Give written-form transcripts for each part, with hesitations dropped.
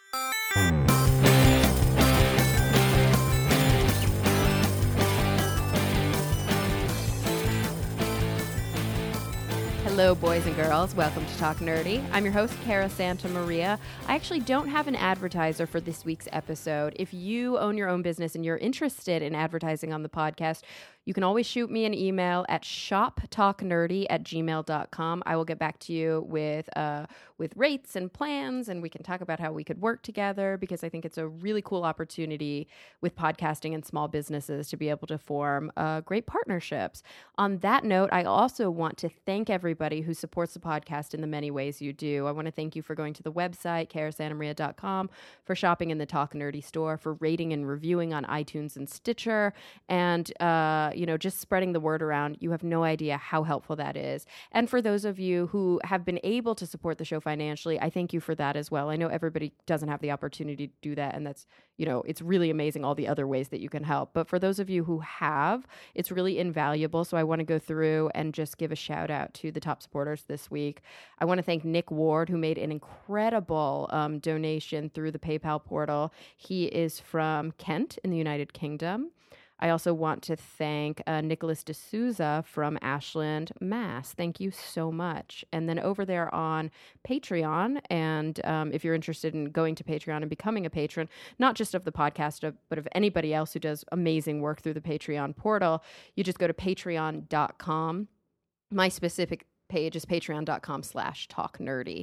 Hello, boys and girls. Welcome to Talk Nerdy. I'm your host, Cara Santa Maria. I actually don't have an advertiser for this week's episode. If you own your own business and you're interested in advertising on the podcast, you can always shoot me an email at shoptalknerdy@gmail.com. I will get back to you with rates and plans, and we can talk about how we could work together, because I think it's a really cool opportunity with podcasting and small businesses to be able to form great partnerships. On that note, I also want to thank everybody who supports the podcast in the many ways you do. I want to thank you for going to the website, carasantamaria.com, for shopping in the Talk Nerdy store, for rating and reviewing on iTunes and Stitcher, and just spreading the word around. You have no idea how helpful that is. And for those of you who have been able to support the show financially, I thank you for that as well. I know everybody doesn't have the opportunity to do that, and that's, it's really amazing all the other ways that you can help. But for those of you who have, it's really invaluable. So I want to go through and just give a shout out to the top supporters this week. I want to thank Nick Ward, who made an incredible donation through the PayPal portal. He is from Kent in the United Kingdom. I also want to thank Nicholas D'Souza from Ashland, Mass. Thank you so much. And then over there on Patreon, and if you're interested in going to Patreon and becoming a patron, not just of the podcast, but of anybody else who does amazing work through the Patreon portal, you just go to patreon.com. My specific page is patreon.com/talknerdy.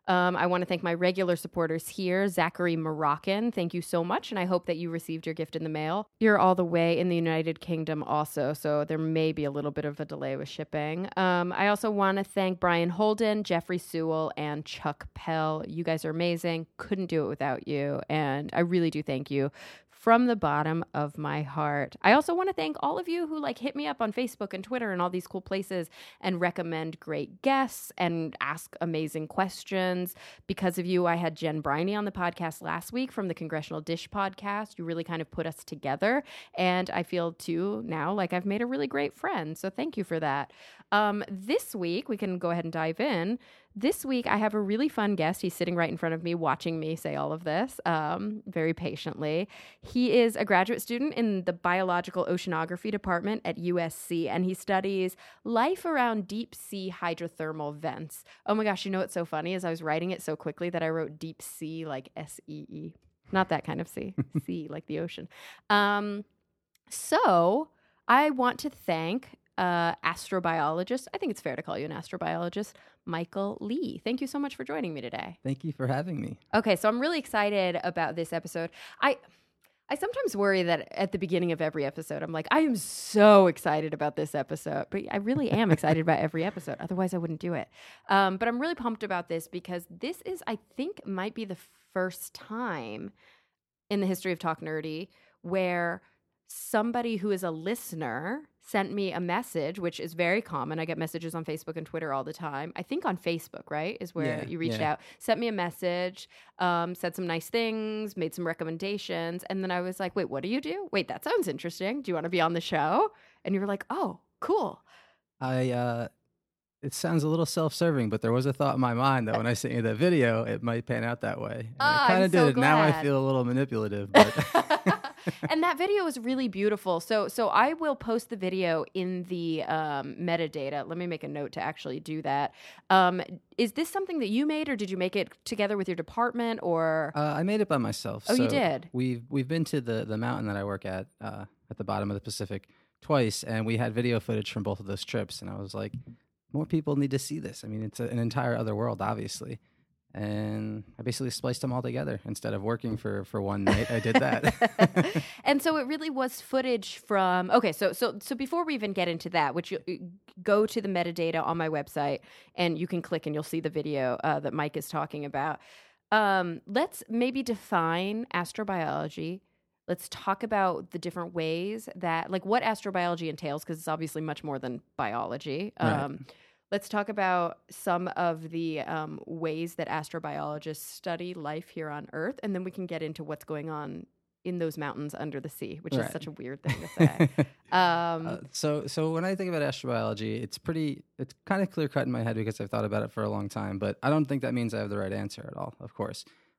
I want to thank my regular supporters here, Zachary Moroccan. Thank you so much, and I hope that you received your gift in the mail. You're all the way in the United Kingdom also, so there may be a little bit of a delay with shipping. I also want to thank Brian Holden, Jeffrey Sewell, and Chuck Pell. You guys are amazing. Couldn't do it without you, and I really do thank you from the bottom of my heart. I also want to thank all of you who hit me up on Facebook and Twitter and all these cool places and recommend great guests and ask amazing questions. Because of you, I had Jen Briney on the podcast last week from the Congressional Dish podcast. You really kind of put us together, and I feel too now like I've made a really great friend. So thank you for that. This week, we can go ahead and dive in. This week, I have a really fun guest. He's sitting right in front of me, watching me say all of this very patiently. He is a graduate student in the Biological Oceanography Department at USC, and he studies life around deep sea hydrothermal vents. Oh my gosh, what's so funny is I was writing it so quickly that I wrote deep sea like S-E-E. Not that kind of sea, sea like the ocean. So I want to thank astrobiologist, I think it's fair to call you an astrobiologist, Michael Lee. Thank you so much for joining me today. Thank you for having me. Okay, so I'm really excited about this episode. I sometimes worry that at the beginning of every episode, I'm like, I am so excited about this episode. But I really am excited about every episode. Otherwise, I wouldn't do it. But I'm really pumped about this because this is, I think, might be the first time in the history of Talk Nerdy where somebody who is a listener sent me a message, which is very common. I get messages on Facebook and Twitter all the time. I think on Facebook, right, is where you reached out, sent me a message, said some nice things, made some recommendations. And then I was like, wait, what do you do? Wait, that sounds interesting. Do you want to be on the show? And you were like, oh, cool. It sounds a little self-serving, but there was a thought in my mind that when I sent you that video, it might pan out that way. And it kind of did. Now I feel a little manipulative, but... And that video is really beautiful. So I will post the video in the metadata. Let me make a note to actually do that. Is this something that you made, or did you make it together with your department, or? I made it by myself. Oh, so you did? We've been to the mountain that I work at the bottom of the Pacific twice, and we had video footage from both of those trips. And I was like, more people need to see this. I mean, it's an entire other world, obviously. And I basically spliced them all together. Instead of working for one night, I did that. And so it really was footage from, okay, so before we even get into that, which you go to the metadata on my website and you can click and you'll see the video that Mike is talking about. Let's maybe define astrobiology. Let's talk about the different ways that, like what astrobiology entails, because it's obviously much more than biology. Right. Let's talk about some of the ways that astrobiologists study life here on Earth, and then we can get into what's going on in those mountains under the sea, which is such a weird thing to say. So when I think about astrobiology, it's kind of clear cut in my head because I've thought about it for a long time, but I don't think that means I have the right answer at all, of course.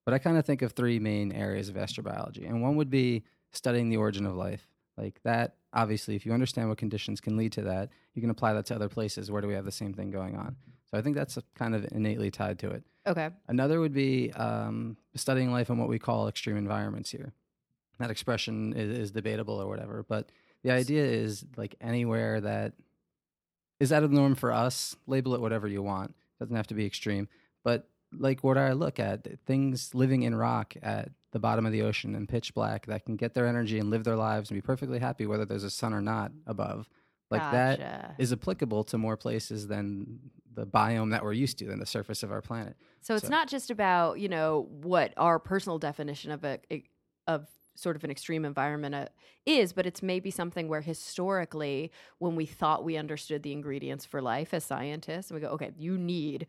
But I kind of think of three main areas of astrobiology. And one would be studying the origin of life. Like that, obviously, if you understand what conditions can lead to that, you can apply that to other places. Where do we have the same thing going on? So I think that's kind of innately tied to it. Okay. Another would be studying life in what we call extreme environments here. That expression is debatable or whatever, but the idea is like anywhere that is out of the norm for us, label it whatever you want. Doesn't have to be extreme. But like what I look at, things living in rock at the bottom of the ocean in pitch black that can get their energy and live their lives and be perfectly happy whether there's a sun or not above. Like Gotcha. that is applicable to more places than the biome that we're used to, than the surface of our planet. So it's not just about, what our personal definition of sort of an extreme environment is, but it's maybe something where historically, when we thought we understood the ingredients for life as scientists, and we go, okay, you need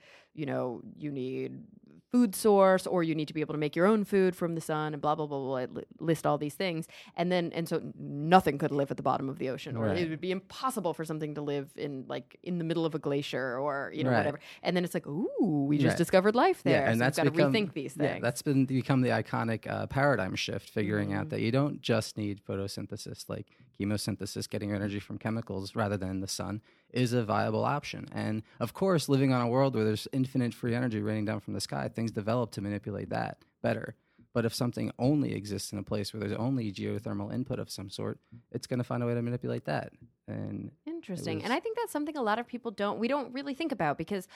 food source, or you need to be able to make your own food from the sun, and blah, blah, blah, blah, list all these things. And so nothing could live at the bottom of the ocean, or it would be impossible for something to live in the middle of a glacier, or, whatever. And then it's like, ooh, we just discovered life there. Yeah, and so that's we've got to rethink these things. Yeah, that's become the iconic paradigm shift, figuring out that you don't just need photosynthesis, like chemosynthesis, getting your energy from chemicals rather than the sun, is a viable option. And of course, living on a world where there's infinite free energy raining down from the sky, things develop to manipulate that better. But if something only exists in a place where there's only geothermal input of some sort, it's going to find a way to manipulate that. And interesting. And I think that's something a lot of people we don't really think about, because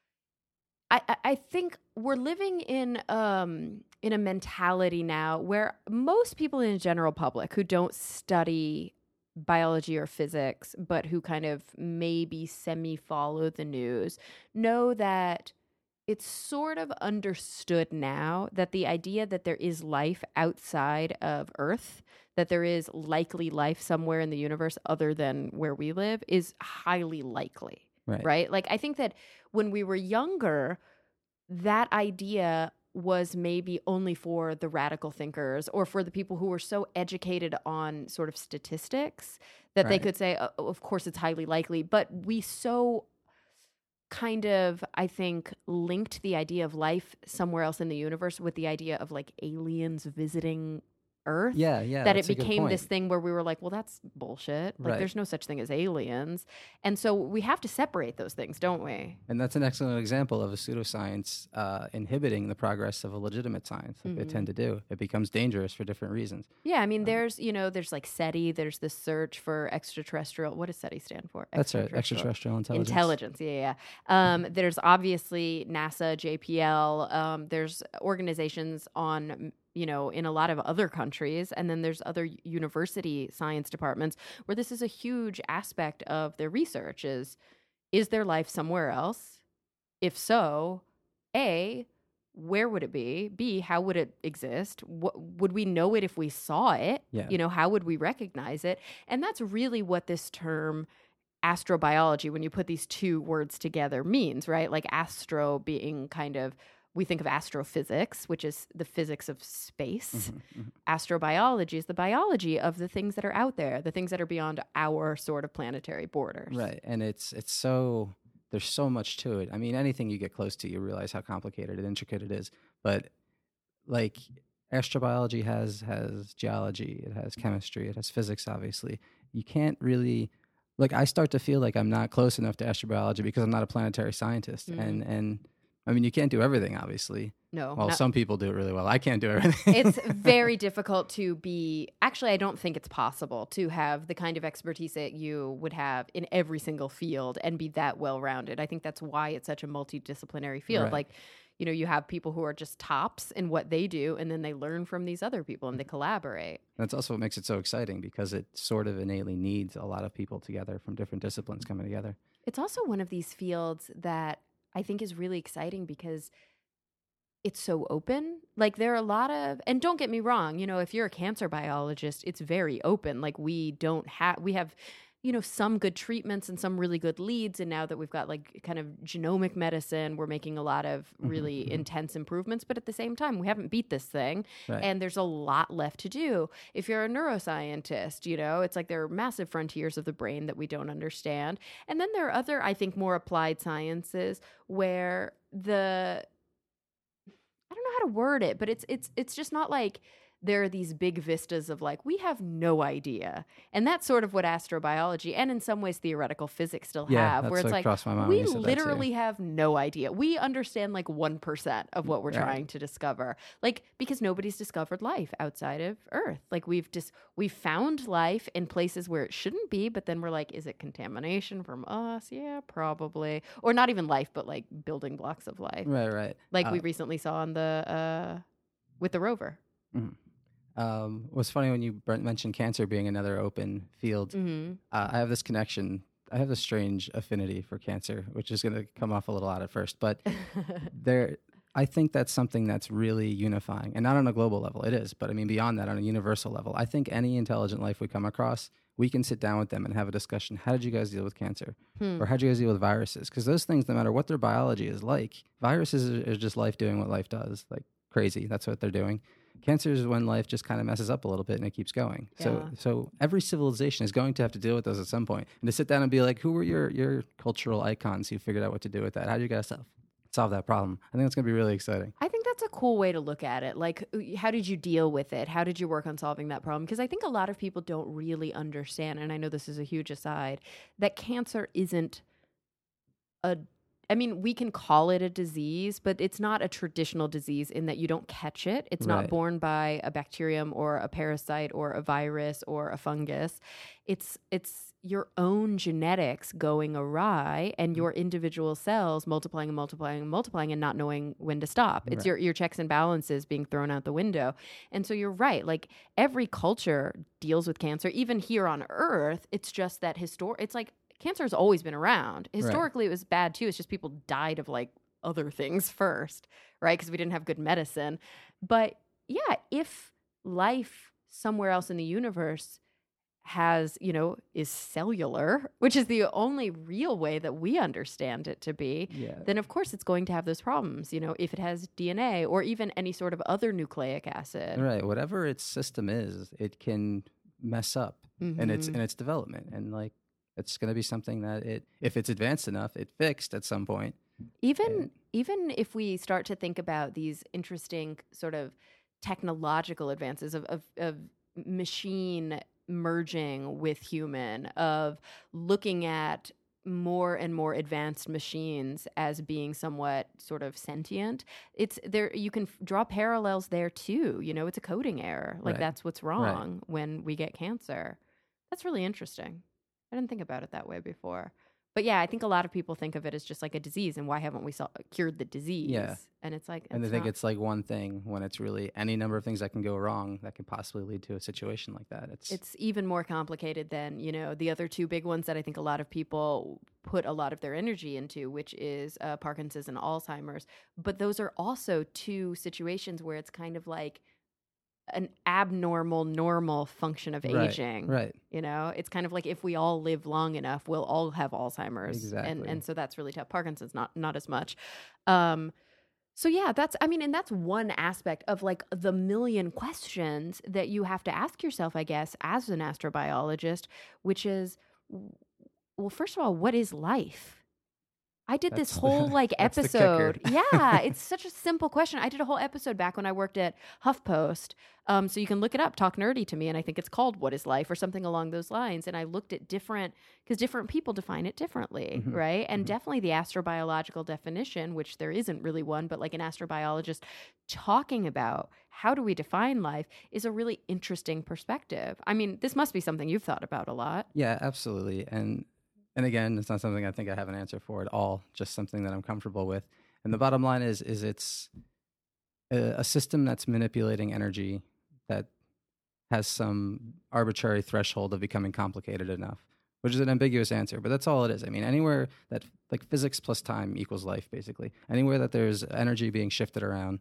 I think we're living in a mentality now where most people in the general public who don't study biology or physics, but who kind of maybe semi-follow the news, know that it's sort of understood now that the idea that there is life outside of Earth, that there is likely life somewhere in the universe other than where we live, is highly likely. Right? Like, I think that when we were younger, that idea was maybe only for the radical thinkers, or for the people who were so educated on sort of statistics that they could say, oh, of course it's highly likely. But we so kind of, I think, linked the idea of life somewhere else in the universe with the idea of like aliens visiting Earth, that it became this thing where we were like, well, that's bullshit. Like, there's no such thing as aliens. And so we have to separate those things, don't we? And that's an excellent example of a pseudoscience inhibiting the progress of a legitimate science, like they tend to do. It becomes dangerous for different reasons. Yeah, I mean, there's like SETI, there's the search for extraterrestrial. What does SETI stand for? That's right, extraterrestrial intelligence. There's obviously NASA, JPL. There's organizations on, in a lot of other countries. And then there's other university science departments where this is a huge aspect of their research is there life somewhere else? If so, A, where would it be? B, how would it exist? Would we know it if we saw it? Yeah. How would we recognize it? And that's really what this term astrobiology, when you put these two words together, means, right? Like astro being kind of, we think of astrophysics, which is the physics of space. Astrobiology is the biology of the things that are out there, the things that are beyond our sort of planetary borders. Right. And it's so, there's so much to it. I mean, anything you get close to, you realize how complicated and intricate it is. But like astrobiology has geology, it has chemistry, it has physics, obviously. You can't really, like, I start to feel like I'm not close enough to astrobiology because I'm not a planetary scientist. And I mean, you can't do everything, obviously. No. Well, some people do it really well. I can't do everything. It's very difficult to be... Actually, I don't think it's possible to have the kind of expertise that you would have in every single field and be that well-rounded. I think that's why it's such a multidisciplinary field. Right. Like, you have people who are just tops in what they do, and then they learn from these other people and they collaborate. That's also what makes it so exciting, because it sort of innately needs a lot of people together from different disciplines coming together. It's also one of these fields that I think is really exciting because it's so open. Like, there are a lot of, and don't get me wrong, if you're a cancer biologist, it's very open. Like, we have, some good treatments and some really good leads. And now that we've got like kind of genomic medicine, we're making a lot of really intense improvements. But at the same time, we haven't beat this thing. Right. And there's a lot left to do. If you're a neuroscientist, it's like there are massive frontiers of the brain that we don't understand. And then there are other, I think, more applied sciences where I don't know how to word it, but it's just not like there are these big vistas of like, we have no idea. And that's sort of what astrobiology and in some ways theoretical physics still have, where that's it's what like, crossed my mind when we you said that, too. literally have no idea. We understand like 1% of what we're trying to discover. Like, because nobody's discovered life outside of Earth. Like we've found life in places where it shouldn't be, but then we're like, is it contamination from us? Yeah, probably. Or not even life, but like building blocks of life. Right. Like we recently saw on the with the rover. Mhm. It was funny when you mentioned cancer being another open field. Mm-hmm. I have this connection. I have this strange affinity for cancer, which is going to come off a little odd at first, but I think that's something that's really unifying, and not on a global level. It is, but I mean beyond that, on a universal level. I think any intelligent life we come across, we can sit down with them and have a discussion. How did you guys deal with cancer, or how did you guys deal with viruses? Because those things, no matter what their biology is like, viruses are just life doing what life does, like crazy. That's what they're doing. Cancer is when life just kind of messes up a little bit and it keeps going. Yeah. So every civilization is going to have to deal with those at some point. And to sit down and be like, who were your cultural icons who figured out what to do with that? How did you guys solve that problem? I think that's going to be really exciting. I think that's a cool way to look at it. Like, how did you deal with it? How did you work on solving that problem? Because I think a lot of people don't really understand, and I know this is a huge aside, that cancer isn't we can call it a disease, but it's not a traditional disease in that you don't catch it. It's not borne by a bacterium or a parasite or a virus or a fungus. It's your own genetics going awry and your individual cells multiplying and multiplying and multiplying and not knowing when to stop. It's your checks and balances being thrown out the window. And so you're right. Like every culture deals with cancer, even here on Earth. It's just that it's like, cancer has always been around. Historically, it was bad too. It's just people died of like other things first, right? Because we didn't have good medicine. But yeah, if life somewhere else in the universe has, is cellular, which is the only real way that we understand it to be, then of course it's going to have those problems, if it has DNA or even any sort of other nucleic acid. Right. Whatever its system is, it can mess up in its development. And like, it's going to be something that if it's advanced enough, it fixed at some point. Even if we start to think about these interesting sort of technological advances of machine merging with human, of looking at more and more advanced machines as being somewhat sort of sentient, it's there. You can draw parallels there too. It's a coding error. Like that's what's wrong when we get cancer. That's really interesting. I didn't think about it that way before. But yeah, I think a lot of people think of it as just like a disease, and why haven't we cured the disease? Yeah. And it's like, and they think it's like one thing when it's really any number of things that can go wrong that can possibly lead to a situation like that. It's even more complicated than, the other two big ones that I think a lot of people put a lot of their energy into, which is Parkinson's and Alzheimer's. But those are also two situations where it's kind of like an abnormal, normal function of aging. Right. It's kind of like if we all live long enough, we'll all have Alzheimer's. Exactly. And so that's really tough. Parkinson's, not as much. So yeah, and that's one aspect of like the million questions that you have to ask yourself, I guess, as an astrobiologist, which is, well, first of all, what is life? I did this whole episode. Yeah, it's such a simple question. I did a whole episode back when I worked at HuffPost. So you can look it up, Talk Nerdy to Me. And I think it's called What is Life or something along those lines. And I looked at because different people define it differently, right? And definitely the astrobiological definition, which there isn't really one, but like an astrobiologist talking about how do we define life is a really interesting perspective. I mean, this must be something you've thought about a lot. Yeah, absolutely. And again, it's not something I think I have an answer for at all, just something that I'm comfortable with. And the bottom line is it's a system that's manipulating energy that has some arbitrary threshold of becoming complicated enough, which is an ambiguous answer, but that's all it is. I mean, anywhere that like physics plus time equals life, basically. Anywhere that there's energy being shifted around,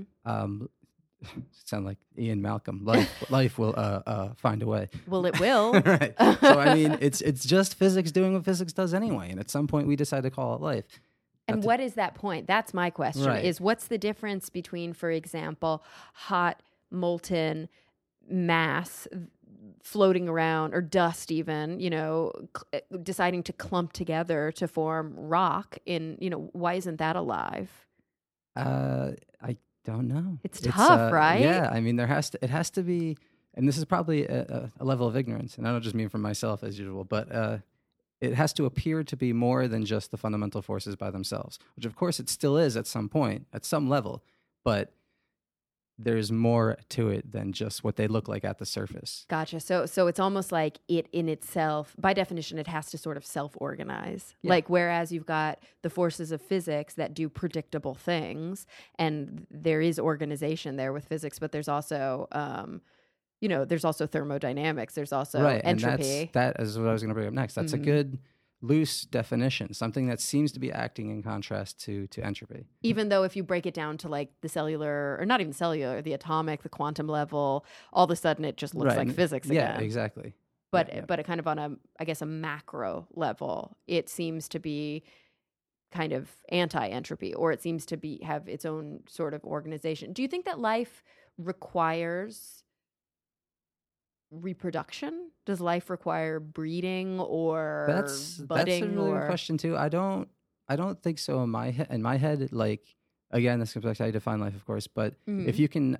sound like Ian Malcolm. Life will find a way. Well, it will. Right. So I mean, it's just physics doing what physics does anyway, and at some point we decide to call it life. And what is that point? That's my question. Right. Is what's the difference between, for example, hot molten mass floating around, or dust even, deciding to clump together to form rock? Why isn't that alive? don't know. It's tough, right? Yeah, I mean, it has to be, and this is probably a level of ignorance, and I don't just mean for myself as usual, but it has to appear to be more than just the fundamental forces by themselves, which of course it still is at some point, at some level, but there's more to it than just what they look like at the surface. Gotcha. So it's almost like it in itself, by definition, it has to sort of self-organize. Yeah. Like whereas you've got the forces of physics that do predictable things, and there is organization there with physics, but there's also, there's also thermodynamics. There's also entropy. And that is what I was going to bring up next. That's a good loose definition, something that seems to be acting in contrast to entropy. Even though if you break it down to like the cellular, or not even cellular, the atomic, the quantum level, all of a sudden it just looks like physics again. Yeah, exactly. But it kind of on a macro level, it seems to be kind of anti-entropy, or it seems to have its own sort of organization. Do you think that life requires reproduction? Does life require breeding or budding? That's a really good question too. I don't think so in my head. Like, again, this comes back to how you define life, of course. But if you can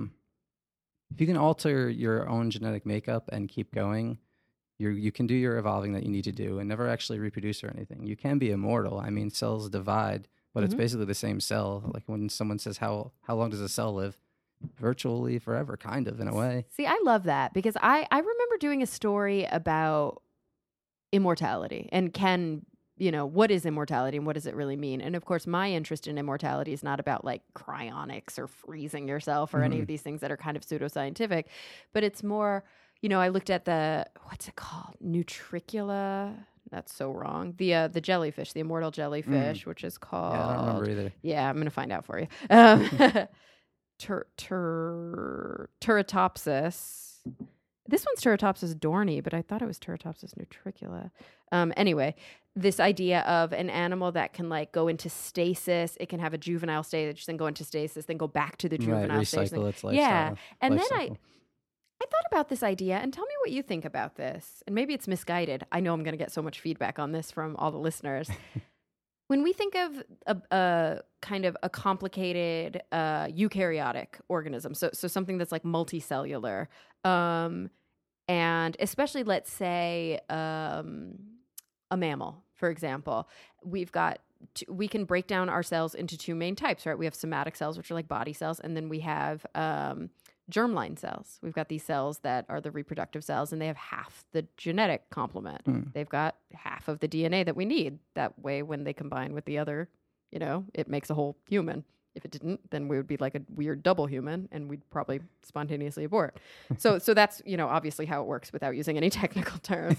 alter your own genetic makeup and keep going, you can do your evolving that you need to do and never actually reproduce or anything. You can be immortal. I mean, cells divide, but it's basically the same cell. Like when someone says how long does a cell live? Virtually forever, kind of, in a way. See, I love that because I remember doing a story about immortality and what is immortality and what does it really mean? And of course, my interest in immortality is not about like cryonics or freezing yourself or any of these things that are kind of pseudoscientific, but it's more, I looked at what's it called? Nutricula. That's so wrong. The jellyfish, the immortal jellyfish, which is called... Yeah, I don't remember either. Yeah, I'm going to find out for you. Turritopsis. This one's Turritopsis dorni, but I thought it was Turritopsis nutricula. Anyway, this idea of an animal that can like go into stasis. It can have a juvenile stage, then go into stasis, then go back to the juvenile stage. Recycle its lifestyle. Yeah, and then cycle. I thought about this idea, and tell me what you think about this. And maybe it's misguided. I know I'm going to get so much feedback on this from all the listeners. When we think of a kind of a complicated eukaryotic organism, so something that's like multicellular, and especially let's say a mammal, for example, we can break down our cells into two main types, right? We have somatic cells, which are like body cells, and then we have germline cells. We've got these cells that are the reproductive cells, and they have half the genetic complement. They've got half of the DNA that we need. That way, when they combine with the other, it makes a whole human. If it didn't, then we would be like a weird double human, and we'd probably spontaneously abort. So that's, obviously how it works without using any technical terms.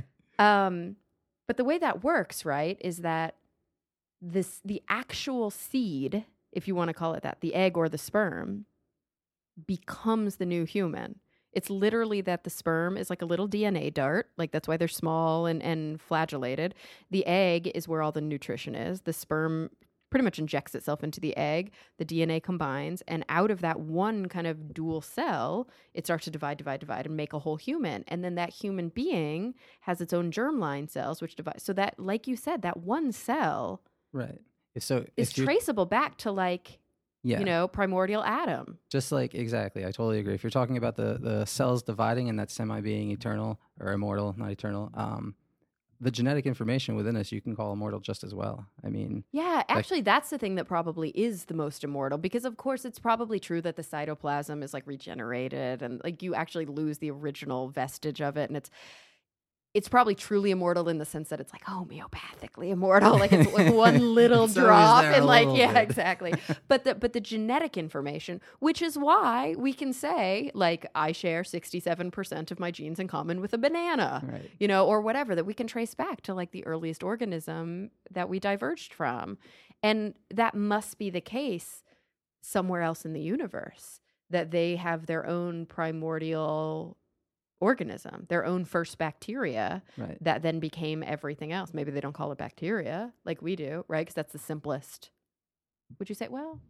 But the way that works, right, is that the actual seed, if you want to call it that, the egg or the sperm, becomes the new human. It's literally that the sperm is like a little DNA dart. Like that's why they're small and flagellated. The egg is where all the nutrition is. The sperm pretty much injects itself into the egg. The DNA combines, and out of that one kind of dual cell, it starts to divide, and make a whole human. And then that human being has its own germline cells, which divide. So that, like you said, that one cell right. So is traceable back to like, primordial Adam. Just like, exactly. I totally agree. If you're talking about the cells dividing and that semi-being eternal or immortal, not eternal, the genetic information within us, you can call immortal just as well. I mean... Yeah, actually, that's the thing that probably is the most immortal, because of course it's probably true that the cytoplasm is like regenerated and like you actually lose the original vestige of it, and it's probably truly immortal in the sense that it's like homeopathically immortal, like it's like one little drop, and like exactly. But the genetic information, which is why we can say like I share 67% of my genes in common with a banana, right. Or whatever, that we can trace back to like the earliest organism that we diverged from, and that must be the case somewhere else in the universe, that they have their own primordial organism, their own first bacteria, right. that then became everything else. Maybe they don't call it bacteria like we do, right? Because that's the simplest. Would you say? Well,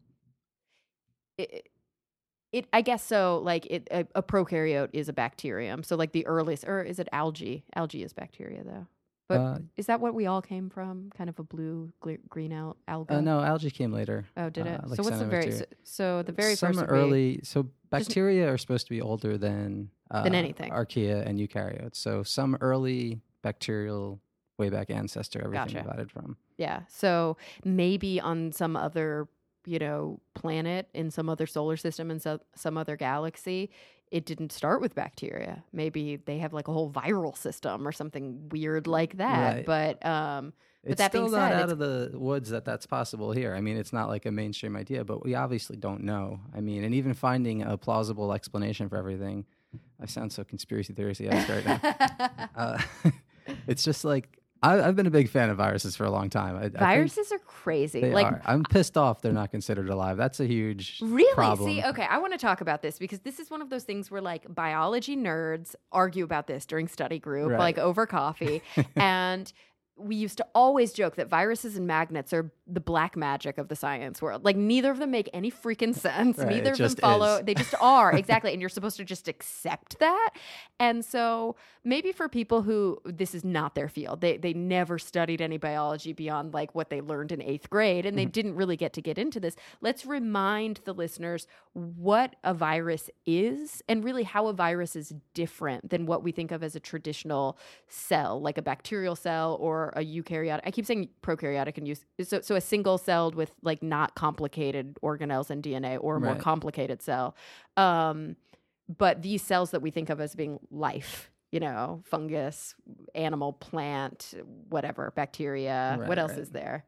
I guess so. Like a prokaryote is a bacterium. So like the earliest, or is it algae? Algae is bacteria, though. But is that what we all came from? Kind of a blue, green alga? No, algae came later. Oh, did it? Like So what's the very cyanobacteria. so the very Some first would early. So bacteria are supposed to be older than anything. archaea and eukaryotes. So some early bacterial way back ancestor, everything Gotcha. divided from. Yeah. So maybe on some other, planet in some other solar system and some other galaxy, it didn't start with bacteria. Maybe they have like a whole viral system or something weird like that. Right. But It's that still being not said, out of the woods that's possible here. I mean, it's not like a mainstream idea, but we obviously don't know. I mean, and even finding a plausible explanation for everything, I sound so conspiracy theory-esque right now. It's just like, I've been a big fan of viruses for a long time. viruses are crazy. They are. I'm pissed off they're not considered alive. That's a huge problem. See, okay, I want to talk about this because this is one of those things where like biology nerds argue about this during study group, Right. like over coffee. And we used to always joke that viruses and magnets are the black magic of the science world. Like neither of them make any freaking sense. Right, Neither it of them just follow. is. They just are. Exactly. And you're supposed to just accept that. And so maybe for people who this is not their field, they never studied any biology beyond like what they learned in 8th grade and they didn't really get into this. Let's remind the listeners what a virus is and really how a virus is different than what we think of as a traditional cell, like a bacterial cell or a eukaryotic. I keep saying prokaryotic and use so a single celled with like not complicated organelles and DNA or a more Right. complicated cell. But these cells that we think of as being life, fungus, animal, plant, whatever, bacteria. Right, what else right. is there?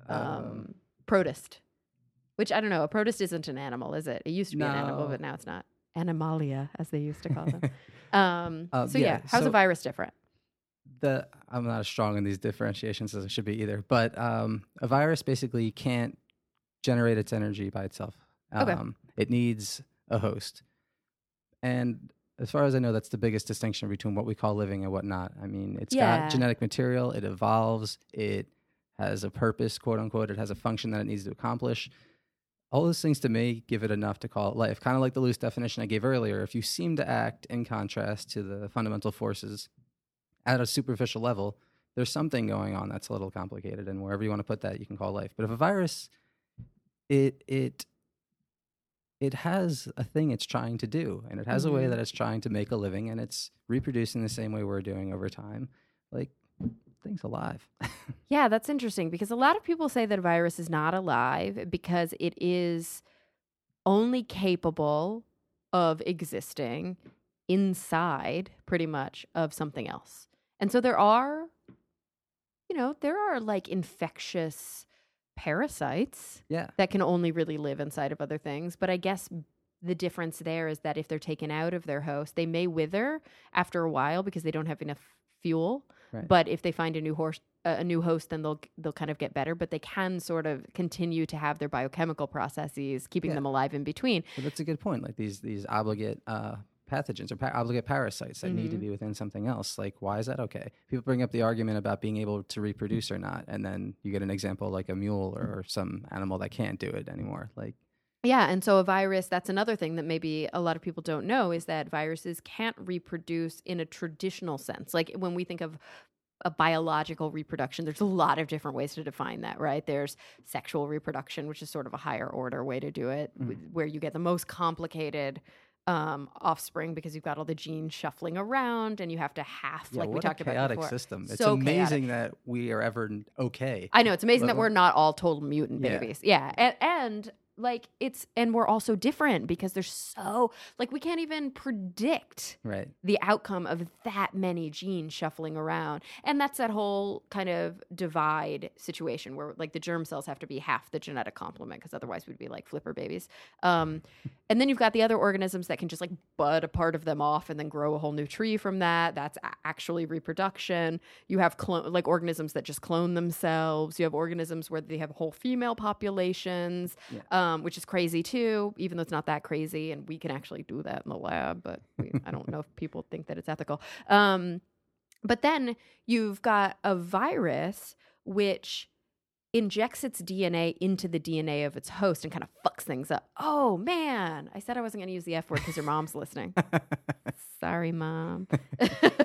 Protist, which I don't know. A protist isn't an animal, is it? It used to be an animal, No. but now it's not. Animalia, as they used to call them. So yeah, how's a so- virus different? I'm not as strong in these differentiations as I should be either, but a virus basically can't generate its energy by itself. Okay. It needs a host. And as far as I know, that's the biggest distinction between what we call living and what not. I mean, it's Yeah. got genetic material, it evolves, it has a purpose, quote unquote, it has a function that it needs to accomplish. All those things to me give it enough to call it life. Kind of like the loose definition I gave earlier. If you seem to act in contrast to the fundamental forces at a superficial level, there's something going on that's a little complicated, and wherever you want to put that, you can call life. But if a virus, it has a thing it's trying to do, and it has a way that it's trying to make a living, and it's reproducing the same way we're doing over time. Like, thing's alive. Yeah, that's interesting because a lot of people say that a virus is not alive because it is only capable of existing inside pretty much of something else. And so there are like infectious parasites Yeah. that can only really live inside of other things. But I guess the difference there is that if they're taken out of their host, they may wither after a while because they don't have enough fuel. Right. But if they find a new host, then they'll kind of get better. But they can sort of continue to have their biochemical processes, keeping them alive in between. But that's a good point. Like these obligate pathogens or obligate parasites that need to be within something else. Like, why is that okay? People bring up the argument about being able to reproduce or not, and then you get an example like a mule or some animal that can't do it anymore. Like, Yeah, and so a virus, that's another thing that maybe a lot of people don't know is that viruses can't reproduce in a traditional sense. Like when we think of a biological reproduction, there's a lot of different ways to define that, right? There's sexual reproduction, which is sort of a higher order way to do it, where you get the most complicated offspring because you've got all the genes shuffling around and you have to like we what talked a about chaotic before. system. It's So amazing that we are ever okay. I know, it's amazing that But- we're not all total mutant Yeah. babies. Yeah. And like and we're also different because there's so like we can't even predict Right. the outcome of that many genes shuffling around. And that's that whole kind of divide situation where like the germ cells have to be half the genetic complement because otherwise we'd be like flipper babies. And then you've got the other organisms that can just like bud a part of them off and then grow a whole new tree from that. That's actually reproduction. You have like organisms that just clone themselves. You have organisms where they have whole female populations, which is crazy too, even though it's not that crazy. And we can actually do that in the lab, but I don't know if people think that it's ethical. But then you've got a virus which injects its DNA into the DNA of its host and kind of fucks things up. Oh, man. I said I wasn't going to use the F word because your mom's listening. Sorry, Mom.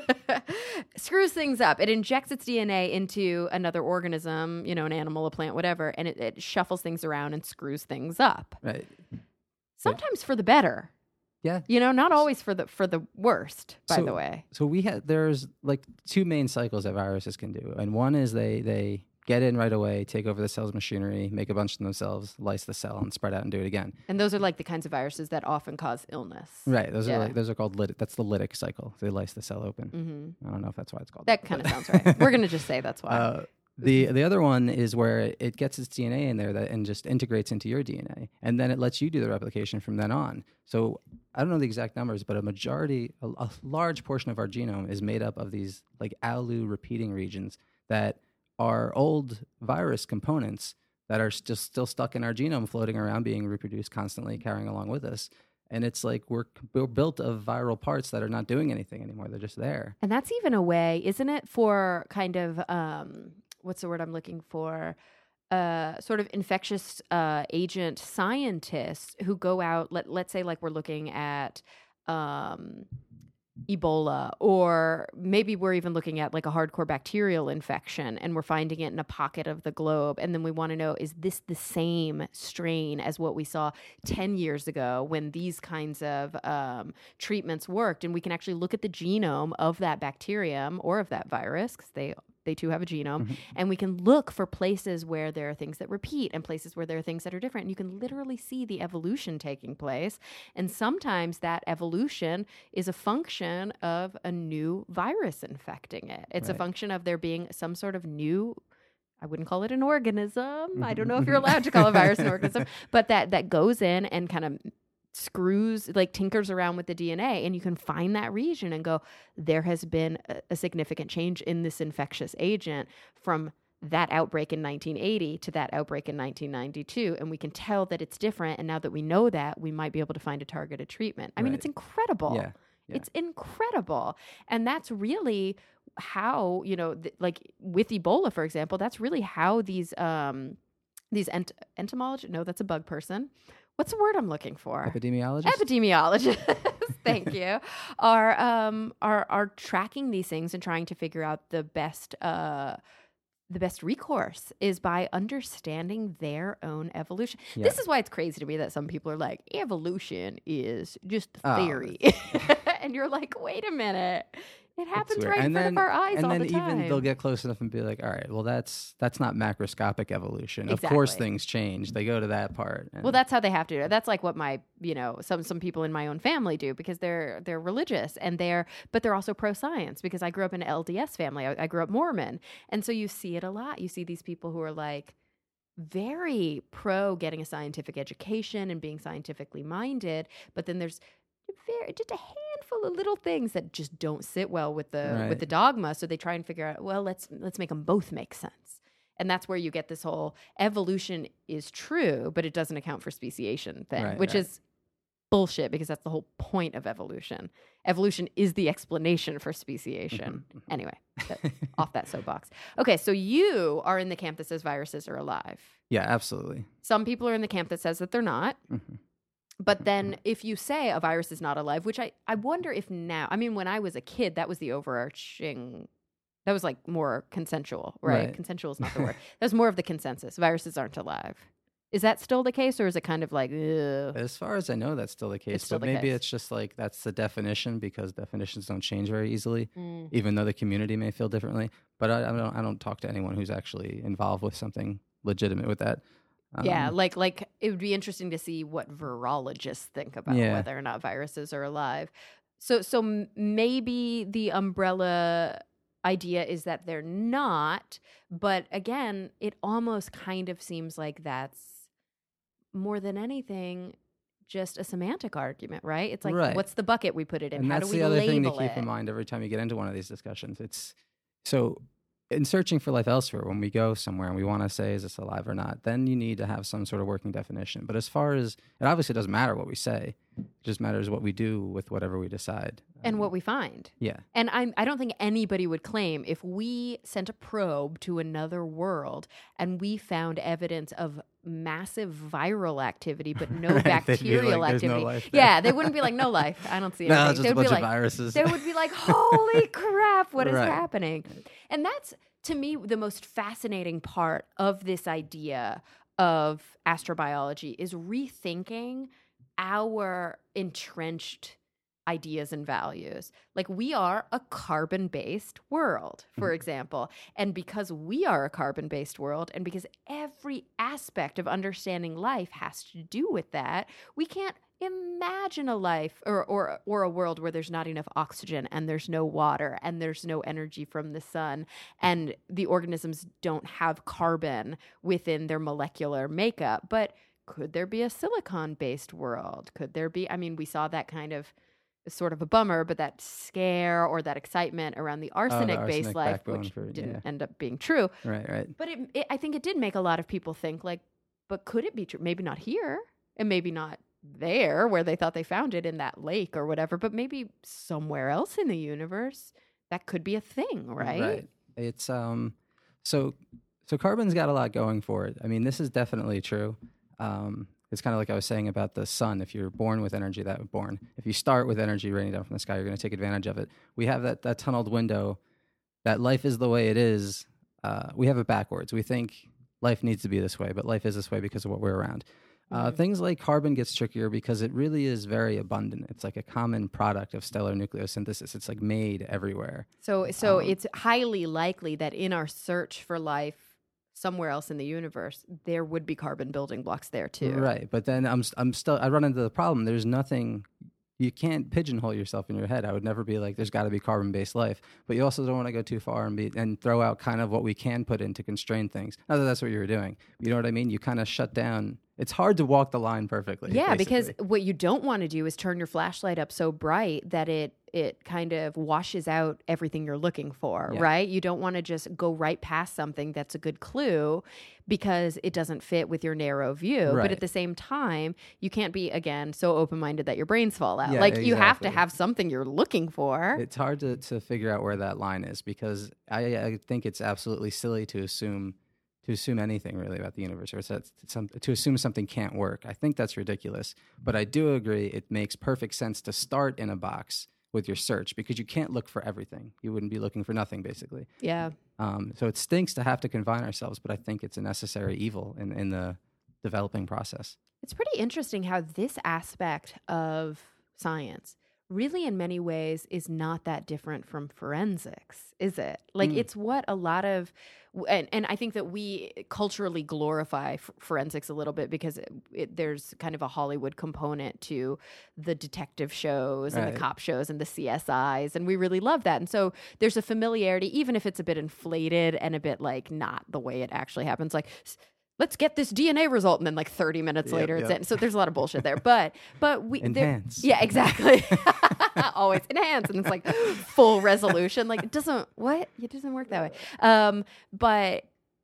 screws things up. It injects its DNA into another organism, you know, an animal, a plant, whatever, and it shuffles things around and screws things up. Right. Sometimes for the better. Yeah. You know, not always for the worst, by the way. So there's like two main cycles that viruses can do. And one is they get in right away, take over the cell's machinery, make a bunch of themselves, lyse the cell, and spread out and do it again. And those are like the kinds of viruses that often cause illness. Right. Those are called that's the lytic cycle. They lyse the cell open. Mm-hmm. I don't know if that's why it's called that. Kind of sounds right. We're going to just say that's why. The other one is where it gets its DNA in there and just integrates into your DNA, and then it lets you do the replication from then on. So I don't know the exact numbers, but a large portion of our genome is made up of these like ALU repeating regions that are old virus components that are still stuck in our genome, floating around, being reproduced constantly, carrying along with us. And it's like we're built of viral parts that are not doing anything anymore. They're just there. And that's even a way, isn't it, for kind of, what's the word I'm looking for? Sort of infectious agent scientists who go out, let's say like we're looking at Ebola, or maybe we're even looking at like a hardcore bacterial infection and we're finding it in a pocket of the globe. And then we want to know, is this the same strain as what we saw 10 years ago when these kinds of treatments worked? And we can actually look at the genome of that bacterium or of that virus, because they too have a genome, Mm-hmm. and we can look for places where there are things that repeat and places where there are things that are different. And you can literally see the evolution taking place. And sometimes that evolution is a function of a new virus infecting it. It's a function of there being some sort of new, I wouldn't call it an organism. I don't know if you're allowed to call a virus an organism, but that goes in and kind of screws, like tinkers around with the DNA, and you can find that region and go, there has been a significant change in this infectious agent from that outbreak in 1980 to that outbreak in 1992. And we can tell that it's different. And now that we know that, we might be able to find a targeted treatment. I mean, it's incredible. Yeah. It's incredible. And that's really how, you know, like with Ebola, for example, that's really how these entomologists, no, that's a bug person. What's the word I'm looking for? Epidemiologists. Thank you. Are tracking these things and trying to figure out the best recourse is by understanding their own evolution. Yeah. This is why it's crazy to me that some people are like, evolution is just theory. And you're like, wait a minute. It happens right in front of our eyes all the time. And then even they'll get close enough and be like, all right, well, that's not macroscopic evolution. Exactly. Of course things change. They go to that part. Well, that's how they have to do it. That's like what my, you know, some people in my own family do, because they're religious and but they're also pro-science, because I grew up in an LDS family. I grew up Mormon. And so you see it a lot. You see these people who are like very pro getting a scientific education and being scientifically minded. But then there's just a handful of little things that just don't sit well with the dogma. So they try and figure out, well, let's make them both make sense. And that's where you get this whole evolution is true, but it doesn't account for speciation thing, which is bullshit, because that's the whole point of evolution. Evolution is the explanation for speciation. Anyway, off that soapbox. Okay, so you are in the camp that says viruses are alive. Yeah, absolutely. Some people are in the camp that says that they're not. Mm-hmm. But then if you say a virus is not alive, which I wonder if now, I mean, when I was a kid, that was the overarching, that was like more consensual, right? Consensual is not the word. That's more of the consensus. Viruses aren't alive. Is that still the case, or is it kind of like, ugh? As far as I know, that's still the case. But maybe it's just like that's the definition, because definitions don't change very easily, even though the community may feel differently. But I don't talk to anyone who's actually involved with something legitimate with that. Yeah, like it would be interesting to see what virologists think about whether or not viruses are alive. So maybe the umbrella idea is that they're not, but again, it almost kind of seems like that's more than anything just a semantic argument, right? It's like, what's the bucket we put it in? And how do we label it? That's the other thing to keep in mind every time you get into one of these discussions. It's so. In searching for life elsewhere, when we go somewhere and we want to say, is this alive or not, then you need to have some sort of working definition. But as far as, it obviously doesn't matter what we say. It just matters what we do with whatever we decide. And what we find. Yeah. And I don't think anybody would claim, if we sent a probe to another world and we found evidence of massive viral activity, but no Right, they'd be bacterial like, "There's no activity. life there." Yeah, they wouldn't be like, no life. I don't see No, anything. just They a would be bunch of like, viruses. they would be like, holy crap, what is Right. happening? And that's, to me, the most fascinating part of this idea of astrobiology is rethinking our entrenched ideas and values. Like, we are a carbon-based world, for example. And because we are a carbon-based world, and because every aspect of understanding life has to do with that, we can't imagine a life or a world where there's not enough oxygen and there's no water and there's no energy from the sun and the organisms don't have carbon within their molecular makeup. But could there be a silicon-based world? Could there be, I mean, we saw that kind of sort of a bummer, but that scare or that excitement around the arsenic-based arsenic life, backbone which for- didn't yeah. end up being true. Right. But I think it did make a lot of people think, like, but could it be true? Maybe not here, and maybe not there where they thought they found it in that lake or whatever, but maybe somewhere else in the universe that could be a thing, right? Right. It's so carbon's got a lot going for it. I mean, this is definitely true. It's kind of like I was saying about the sun. If you're born with energy, if you start with energy raining down from the sky, you're going to take advantage of it. We have that tunneled window that life is the way it is. We have it backwards. We think life needs to be this way, but life is this way because of what we're around. Things like carbon gets trickier because it really is very abundant. It's like a common product of stellar nucleosynthesis. It's like made everywhere. So it's highly likely that in our search for life somewhere else in the universe, there would be carbon building blocks there too. Right, but then I run into the problem. There's nothing. You can't pigeonhole yourself in your head. I would never be like, there's got to be carbon-based life. But you also don't want to go too far and throw out kind of what we can put in to constrain things. Not that that's what you were doing. You know what I mean? You kind of shut down. It's hard to walk the line perfectly. Yeah, basically. because what you don't want to do is turn your flashlight up so bright that it kind of washes out everything you're looking for, Yeah. right? You don't want to just go right past something that's a good clue because it doesn't fit with your narrow view. But Right. at the same time, you can't be, again, so open-minded that your brains fall out. Yeah, like, you have to exactly. have something you're looking for. It's hard to figure out where that line is because I think it's absolutely silly to assume anything really about the universe, or to assume something can't work. I think that's ridiculous. But I do agree it makes perfect sense to start in a box with your search because you can't look for everything. You wouldn't be looking for nothing, basically. Yeah. So it stinks to have to confine ourselves, but I think it's a necessary evil in the developing process. It's pretty interesting how this aspect of science really in many ways is not that different from forensics, is it? Like, it's what a lot of, and I think that we culturally glorify forensics a little bit because there's kind of a Hollywood component to the detective shows and Right. the cop shows and the CSIs, and we really love that. And so there's a familiarity, even if it's a bit inflated and a bit like not the way it actually happens. Like, let's get this DNA result, and then like 30 minutes later, it's in. So there's a lot of bullshit there. But we Enhance. yeah, exactly. Always enhance, and it's like full resolution. Like, it doesn't work that way. But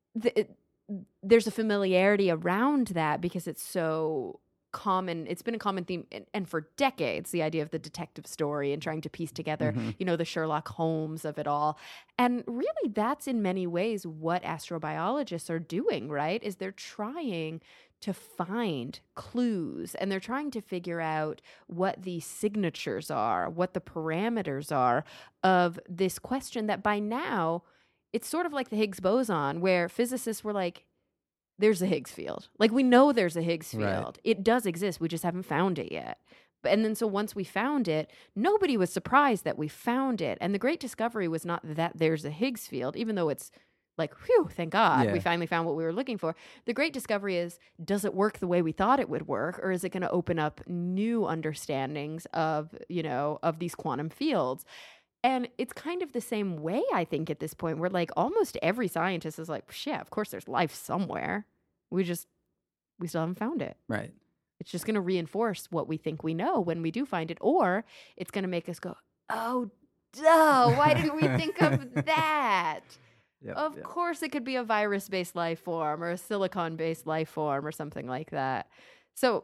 there's a familiarity around that because it's so common. It's been a common theme, and for decades, the idea of the detective story and trying to piece together, the Sherlock Holmes of it all. And really, that's in many ways what astrobiologists are doing, right? Is they're trying to find clues, and they're trying to figure out what the signatures are, what the parameters are of this question that by now, it's sort of like the Higgs boson, where physicists were like, there's a Higgs field. Like, we know there's a Higgs field. Right. It does exist. We just haven't found it yet. And then so once we found it, nobody was surprised that we found it. And the great discovery was not that there's a Higgs field, even though it's like, whew, thank God, Yeah. we finally found what we were looking for. The great discovery is, does it work the way we thought it would work? Or is it going to open up new understandings of these quantum fields? And it's kind of the same way, I think, at this point, where like almost every scientist is like, shit, of course there's life somewhere. We still haven't found it. Right. It's just going to reinforce what we think we know when we do find it, or it's going to make us go, oh, duh, why didn't we think of that? Yep, Of course it could be a virus-based life form or a silicon-based life form or something like that. So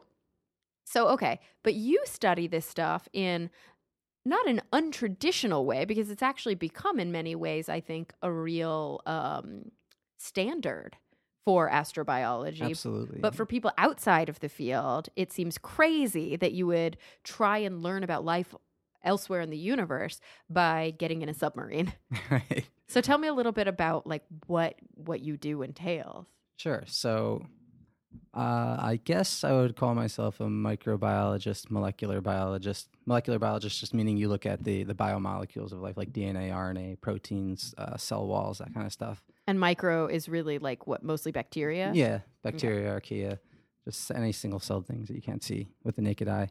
okay, but you study this stuff in not an untraditional way, because it's actually become in many ways, I think, a real standard for astrobiology. Absolutely. But for people outside of the field, it seems crazy that you would try and learn about life elsewhere in the universe by getting in a submarine. Right. So tell me a little bit about like what you do entails. Sure. So I guess I would call myself a microbiologist, molecular biologist. Molecular biologist just meaning you look at the biomolecules of life, like DNA, RNA, proteins, cell walls, that kind of stuff. And micro is really like what, mostly bacteria? Yeah, bacteria, archaea, just any single-celled things that you can't see with the naked eye.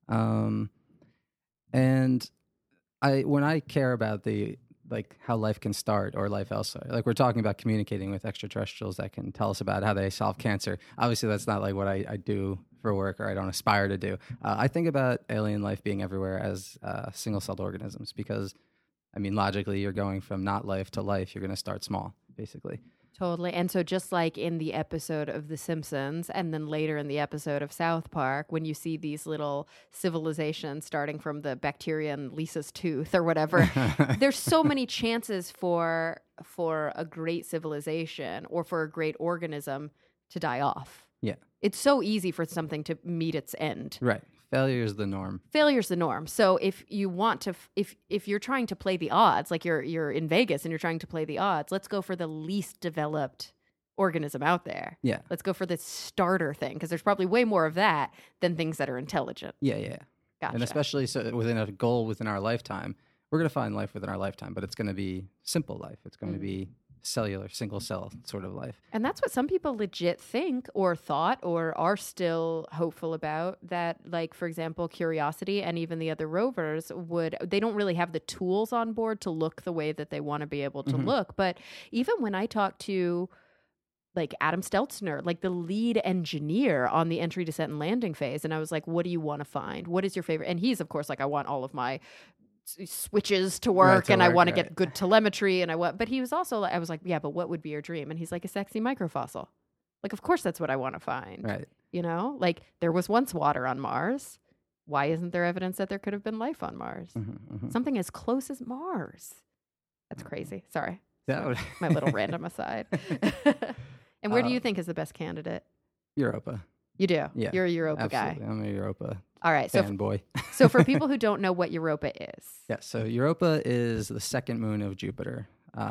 And when I care about like how life can start or life elsewhere, like we're talking about communicating with extraterrestrials that can tell us about how they solve cancer. Obviously, that's not like what I do for work or I don't aspire to do. I think about alien life being everywhere as single-celled organisms because, I mean, logically, you're going from not life to life. You're going to start small, basically. Totally. And so just like in the episode of The Simpsons and then later in the episode of South Park, when you see these little civilizations starting from the bacteria in Lisa's tooth or whatever, there's so many chances for a great civilization or for a great organism to die off. Yeah. It's so easy for something to meet its end. Right. Failure is the norm. Failure's the norm. So if you want to, if you're trying to play the odds, like you're in Vegas and you're trying to play the odds, let's go for the least developed organism out there. Yeah. Let's go for the starter thing because there's probably way more of that than things that are intelligent. Yeah. Gotcha. And especially so within a goal within our lifetime, we're going to find life within our lifetime, but it's going to be simple life. It's going to be cellular, single cell sort of life. And that's what some people legit think or thought or are still hopeful about, that like, for example, Curiosity and even the other rovers they don't really have the tools on board to look the way that they want to be able to look. But even when I talk to like Adam Steltzner, like the lead engineer on the entry, descent, and landing phase, and I was like, what do you want to find? What is your favorite? And he's, of course, like, I want all of my switches to work, I want to get good telemetry, but he was also like, I was like, yeah, but what would be your dream? And he's like, a sexy microfossil. Like, of course that's what I want to find. Right. You know, like there was once water on Mars. Why isn't there evidence that there could have been life on Mars? Something as close as Mars. That's crazy. Sorry. My little random aside. And where do you think is the best candidate? Europa. You do? Yeah. You're a Europa absolutely. guy. I'm a Europa All right. fanboy. So for people who don't know what Europa is. Yeah, so Europa is the second moon of Jupiter.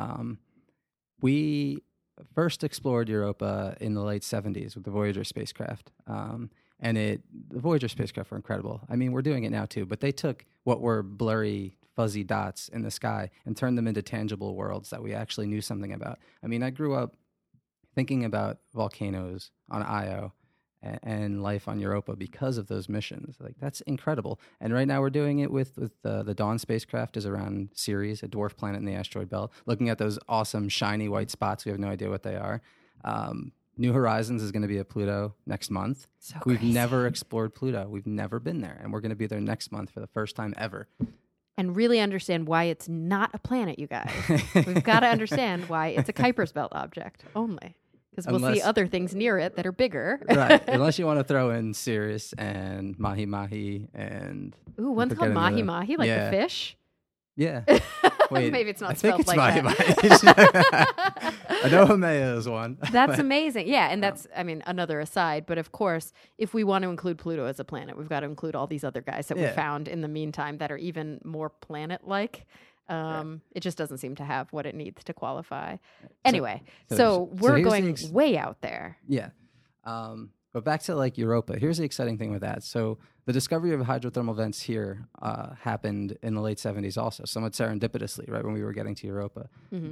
We first explored Europa in the late 70s with the Voyager spacecraft. And the Voyager spacecraft were incredible. I mean, we're doing it now too, but they took what were blurry, fuzzy dots in the sky and turned them into tangible worlds that we actually knew something about. I mean, I grew up thinking about volcanoes on Io and life on Europa because of those missions. Like, that's incredible. And right now we're doing it with the Dawn spacecraft is around Ceres, a dwarf planet in the asteroid belt, looking at those awesome shiny white spots. We have no idea what they are. New Horizons is going to be at Pluto next month. So We've crazy. never explored Pluto. We've never been there. And we're going to be there next month for the first time ever. And really understand why it's not a planet, you guys. We've got to understand why it's a Kuiper's Belt object only. Because we'll see other things near it that are bigger. Right. Unless you want to throw in Ceres and Mahi Mahi and... Ooh, one's called Mahi Mahi, like the fish? Yeah. Wait, Maybe it's not I think spelled it's like Mahi that. Mahi. I know Haumea is one. That's amazing. Yeah, and that's, I mean, another aside. But of course, if we want to include Pluto as a planet, we've got to include all these other guys that we found in the meantime that are even more planet-like. It just doesn't seem to have what it needs to qualify. Anyway, so we're going way out there. Yeah. But back to like Europa. Here's the exciting thing with that. So the discovery of hydrothermal vents here happened in the late 70s also, somewhat serendipitously, right when we were getting to Europa.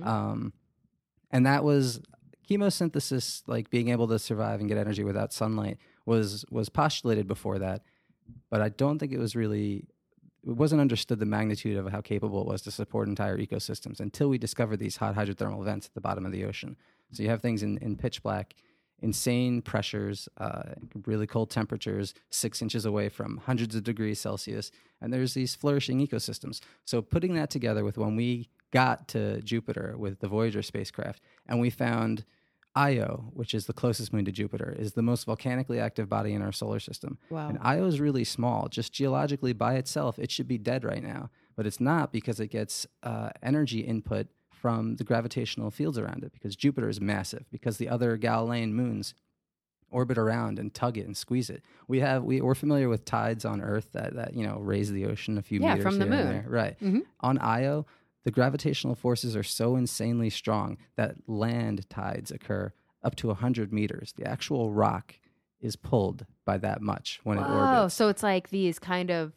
And that was chemosynthesis, like being able to survive and get energy without sunlight was postulated before that. But I don't think it wasn't understood the magnitude of how capable it was to support entire ecosystems until we discovered these hot hydrothermal vents at the bottom of the ocean. So you have things in pitch black, insane pressures, really cold temperatures, 6 inches away from hundreds of degrees Celsius, and there's these flourishing ecosystems. So putting that together with when we got to Jupiter with the Voyager spacecraft, and we found Io, which is the closest moon to Jupiter, is the most volcanically active body in our solar system. Wow. And Io is really small. Just geologically by itself, it should be dead right now. But it's not because it gets energy input from the gravitational fields around it, because Jupiter is massive, because the other Galilean moons orbit around and tug it and squeeze it. We're familiar with tides on Earth that raise the ocean a few meters from the here and moon. there. Right. Mm-hmm. On Io, the gravitational forces are so insanely strong that land tides occur up to 100 meters. The actual rock is pulled by that much when it orbits. So it's like these kind of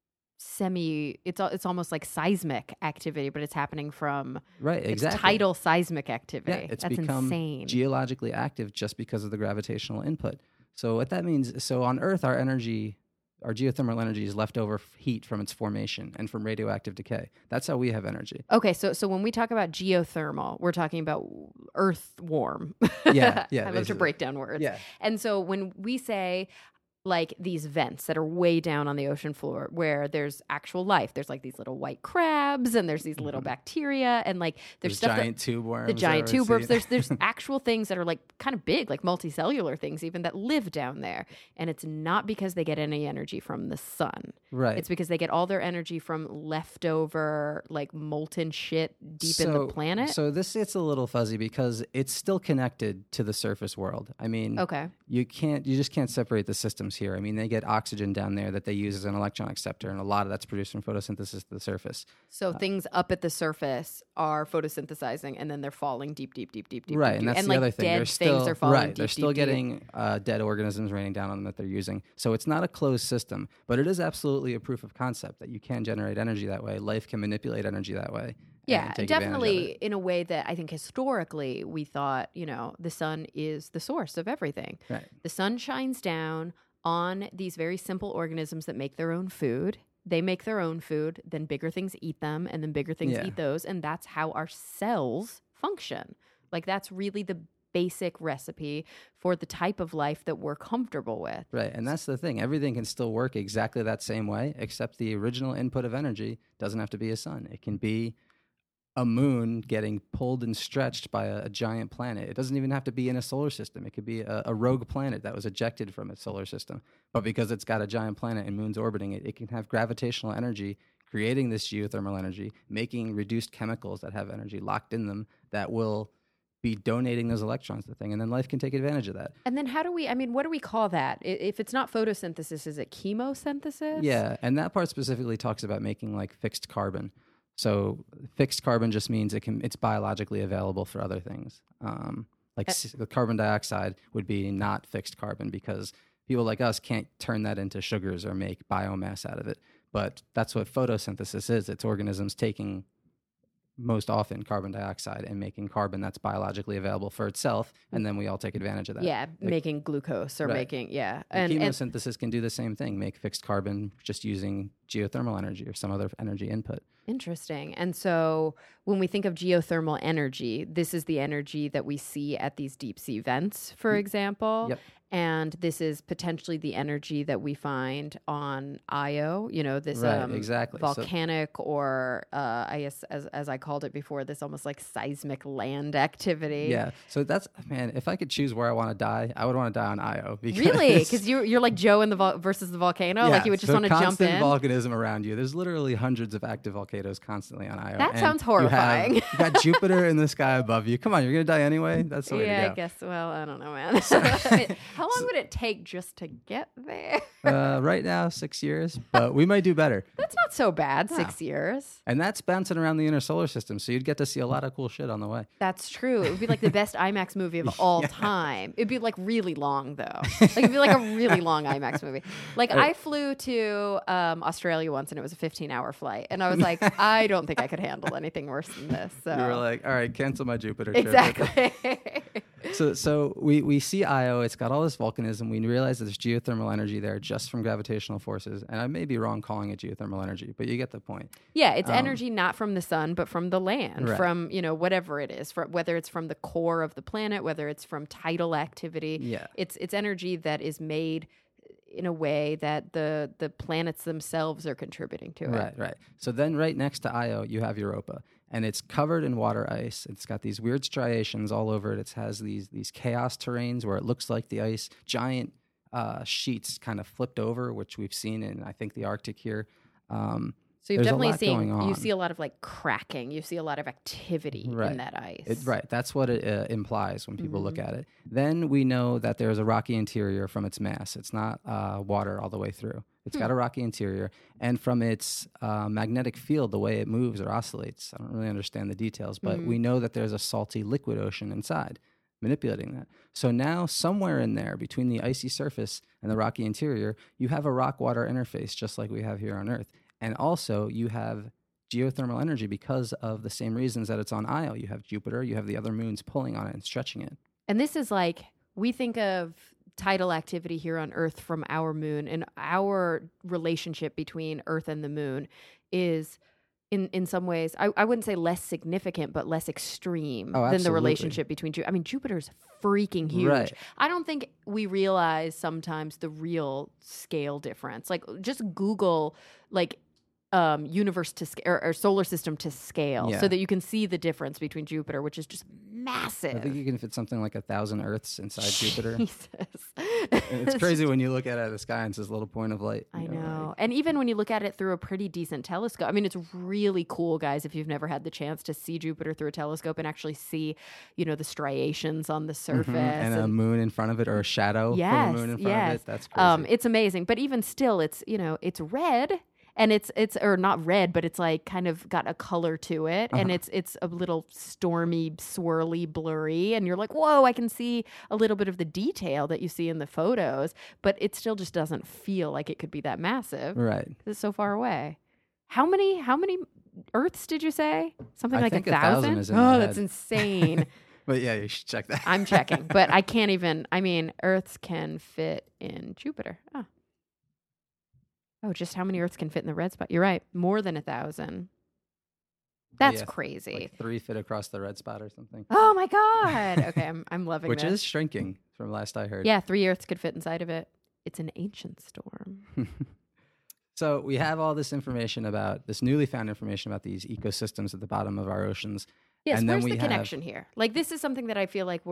it's almost like seismic activity, but it's happening from Exactly. It's tidal seismic activity. Yeah, it's That's become insane. geologically active just because of the gravitational input. So what that means, so on Earth, our geothermal energy is leftover heat from its formation and from radioactive decay. That's how we have energy. Okay, so when we talk about geothermal, we're talking about earth warm. Yeah. I love to break down words. Yeah. And so when we say like these vents that are way down on the ocean floor where there's actual life, there's like these little white crabs and there's these little bacteria and like there's stuff giant tube worms. The giant tube worms. There's actual things that are like kind of big, like multicellular things even that live down there. And it's not because they get any energy from the sun. Right. It's because they get all their energy from leftover like molten shit deep in the planet. So this gets a little fuzzy because it's still connected to the surface world. I mean, okay. You just can't separate the systems here. I mean, they get oxygen down there that they use as an electron acceptor, and a lot of that's produced from photosynthesis to the surface. So things up at the surface are photosynthesizing, and then they're falling deep. Right, and that's the other thing. Dead things are falling deep, they're still getting dead organisms raining down on them that they're using. So it's not a closed system, but it is absolutely a proof of concept that you can generate energy that way. Life can manipulate energy that way. Yeah, definitely in a way that I think historically we thought, the sun is the source of everything. Right. The sun shines down on these very simple organisms that make their own food. They make their own food, then bigger things eat them, and then bigger things eat those. And that's how our cells function. Like that's really the basic recipe for the type of life that we're comfortable with. Right. And that's the thing. Everything can still work exactly that same way, except the original input of energy doesn't have to be a sun. It can be a moon getting pulled and stretched by a giant planet. It doesn't even have to be in a solar system. It could be a rogue planet that was ejected from its solar system. But because it's got a giant planet and moons orbiting it, it can have gravitational energy creating this geothermal energy, making reduced chemicals that have energy locked in them that will be donating those electrons to the thing, and then life can take advantage of that. And then what do we call that? If it's not photosynthesis, is it chemosynthesis? Yeah, and that part specifically talks about making like fixed carbon. So fixed carbon just means it's biologically available for other things. The carbon dioxide would be not fixed carbon because people like us can't turn that into sugars or make biomass out of it. But that's what photosynthesis is. It's organisms taking most often carbon dioxide and making carbon that's biologically available for itself, and then we all take advantage of that. Yeah, making glucose or making, And chemosynthesis can do the same thing, make fixed carbon just using geothermal energy or some other energy input. Interesting. And so when we think of geothermal energy, this is the energy that we see at these deep sea vents, for example. Yep. And this is potentially the energy that we find on Io, this exactly. volcanic or I guess as I called it before, this almost like seismic land activity. Yeah. So that's, man, if I could choose where I want to die, I would want to die on Io. Really? Because you're like Joe in versus the volcano? Yeah, like you would just want to jump in? Constant volcanism around you. There's literally hundreds of active volcanoes constantly on Io. That sounds horrifying. You got Jupiter in the sky above you. Come on, you're going to die anyway? That's the way to go. Yeah, I guess. Well, I don't know, man. How long would it take just to get there? Right now, 6 years, but we might do better. That's not so bad, 6 years. And that's bouncing around the inner solar system, so you'd get to see a lot of cool shit on the way. That's true. It would be like the best IMAX movie of all time. It'd be like really long, though. Like it'd be like a really long IMAX movie. Like I flew to Australia once, and it was a 15-hour flight, and I was like, I don't think I could handle anything worse than this. So you were like, all right, cancel my Jupiter trip. Exactly. So we see Io. It's got all this volcanism. We realize that there's geothermal energy there just from gravitational forces. And I may be wrong calling it geothermal energy, but you get the point. Yeah, it's energy not from the sun, but from the land, right. From, whatever it is, whether it's from the core of the planet, whether it's from tidal activity. Yeah. It's energy that is made in a way that the planets themselves are contributing to it. Right. So then right next to Io, you have Europa. And it's covered in water ice. It's got these weird striations all over it. It has these chaos terrains where it looks like the ice, giant sheets kind of flipped over, which we've seen in, I think, the Arctic here. So you've There's a definitely lot going seen, on. you see a lot of like cracking. You see a lot of activity Right. in that ice. Right. That's what it implies when people look Mm-hmm. at it. Then we know that there's a rocky interior from its mass. It's not water all the way through. It's got a rocky interior. And from its magnetic field, the way it moves or oscillates, I don't really understand the details, but we know that there's a salty liquid ocean inside manipulating that. So now somewhere in there between the icy surface and the rocky interior, you have a rock-water interface just like we have here on Earth. And also you have geothermal energy because of the same reasons that it's on Io. You have Jupiter, you have the other moons pulling on it and stretching it. And this is like, we think of tidal activity here on Earth from our moon, and our relationship between Earth and the moon is in some ways, I wouldn't say less significant, but less extreme than the absolutely. relationship between Jupiter. I mean, Jupiter's freaking huge. Right. I don't think we realize sometimes the real scale difference. Like, just Google, like, universe to scale or solar system to scale, Yeah. so that you can see the difference between Jupiter, which is just massive. I think you can fit something like 1,000 Earths inside Jupiter. Jesus. And it's crazy when you look at it at the sky and it's this little point of light. I you know. like- And even when you look at it through a pretty decent telescope, I mean, it's really cool, guys, if you've never had the chance to see Jupiter through a telescope and actually see, the striations on the surface. And a moon in front of it or a shadow from a moon in front of it. That's crazy. It's amazing. But even still, it's, it's red. And it's or not red, but it's like kind of got a color to it, and it's a little stormy, swirly, blurry, and you're like, whoa, I can see a little bit of the detail that you see in the photos, but it still just doesn't feel like it could be that massive. Right. It's so far away. How many Earths did you say? Something I like think 1,000? 1,000 is in my Oh, that's head. insane. But yeah, you should check that. I'm checking, but I can't even. I mean, Earths can fit in Jupiter. Oh, just how many Earths can fit in the red spot? You're right, more than 1,000. That's Yeah, crazy. Like 3 fit across the red spot or something. Oh my god. Okay, I'm loving Which this. is shrinking from last I heard. Yeah, 3 Earths could fit inside of it. It's an ancient storm. So we have all this information about this newly found information about these ecosystems at the bottom of our oceans. Yes, And then where's we the have- connection here? Like, this is something that I feel like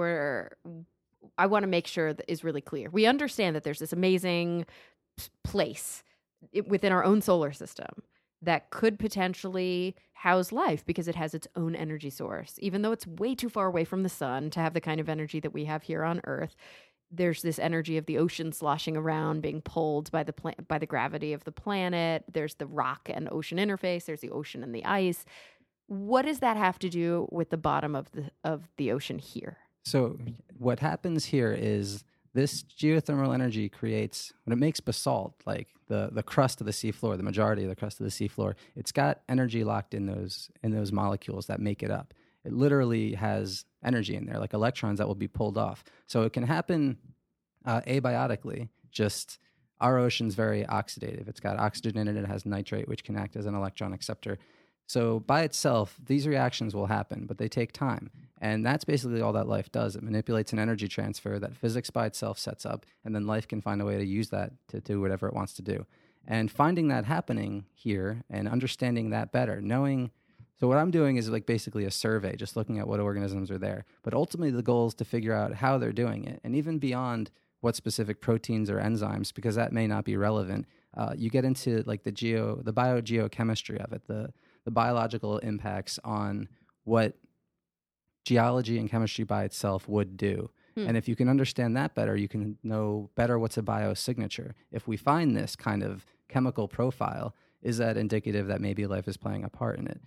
I want to make sure that is really clear. We understand that there's this amazing place within our own solar system that could potentially house life because it has its own energy source. Even though it's way too far away from the sun to have the kind of energy that we have here on Earth, there's this energy of the ocean sloshing around, being pulled by the gravity of the planet. There's the rock and ocean interface. There's the ocean and the ice. What does that have to do with the bottom of the ocean here? So what happens here is this geothermal energy creates, when it makes basalt, like the crust of the seafloor, the majority of the crust of the seafloor, it's got energy locked in those molecules that make it up. It literally has energy in there, like electrons that will be pulled off. So it can happen abiotically. Just our ocean's very oxidative. It's got oxygen in it. It has nitrate, which can act as an electron acceptor. So by itself, these reactions will happen, but they take time. And that's basically all that life does. It manipulates an energy transfer that physics by itself sets up, and then life can find a way to use that to do whatever it wants to do. And finding that happening here and understanding that better, so what I'm doing is like basically a survey, just looking at what organisms are there. But ultimately the goal is to figure out how they're doing it. And even beyond what specific proteins or enzymes, because that may not be relevant, you get into like the biogeochemistry of it, the biological impacts on what geology and chemistry by itself would do. And if you can understand that better, you can know better what's a biosignature. If we find this kind of chemical profile, is that indicative that maybe life is playing a part in it?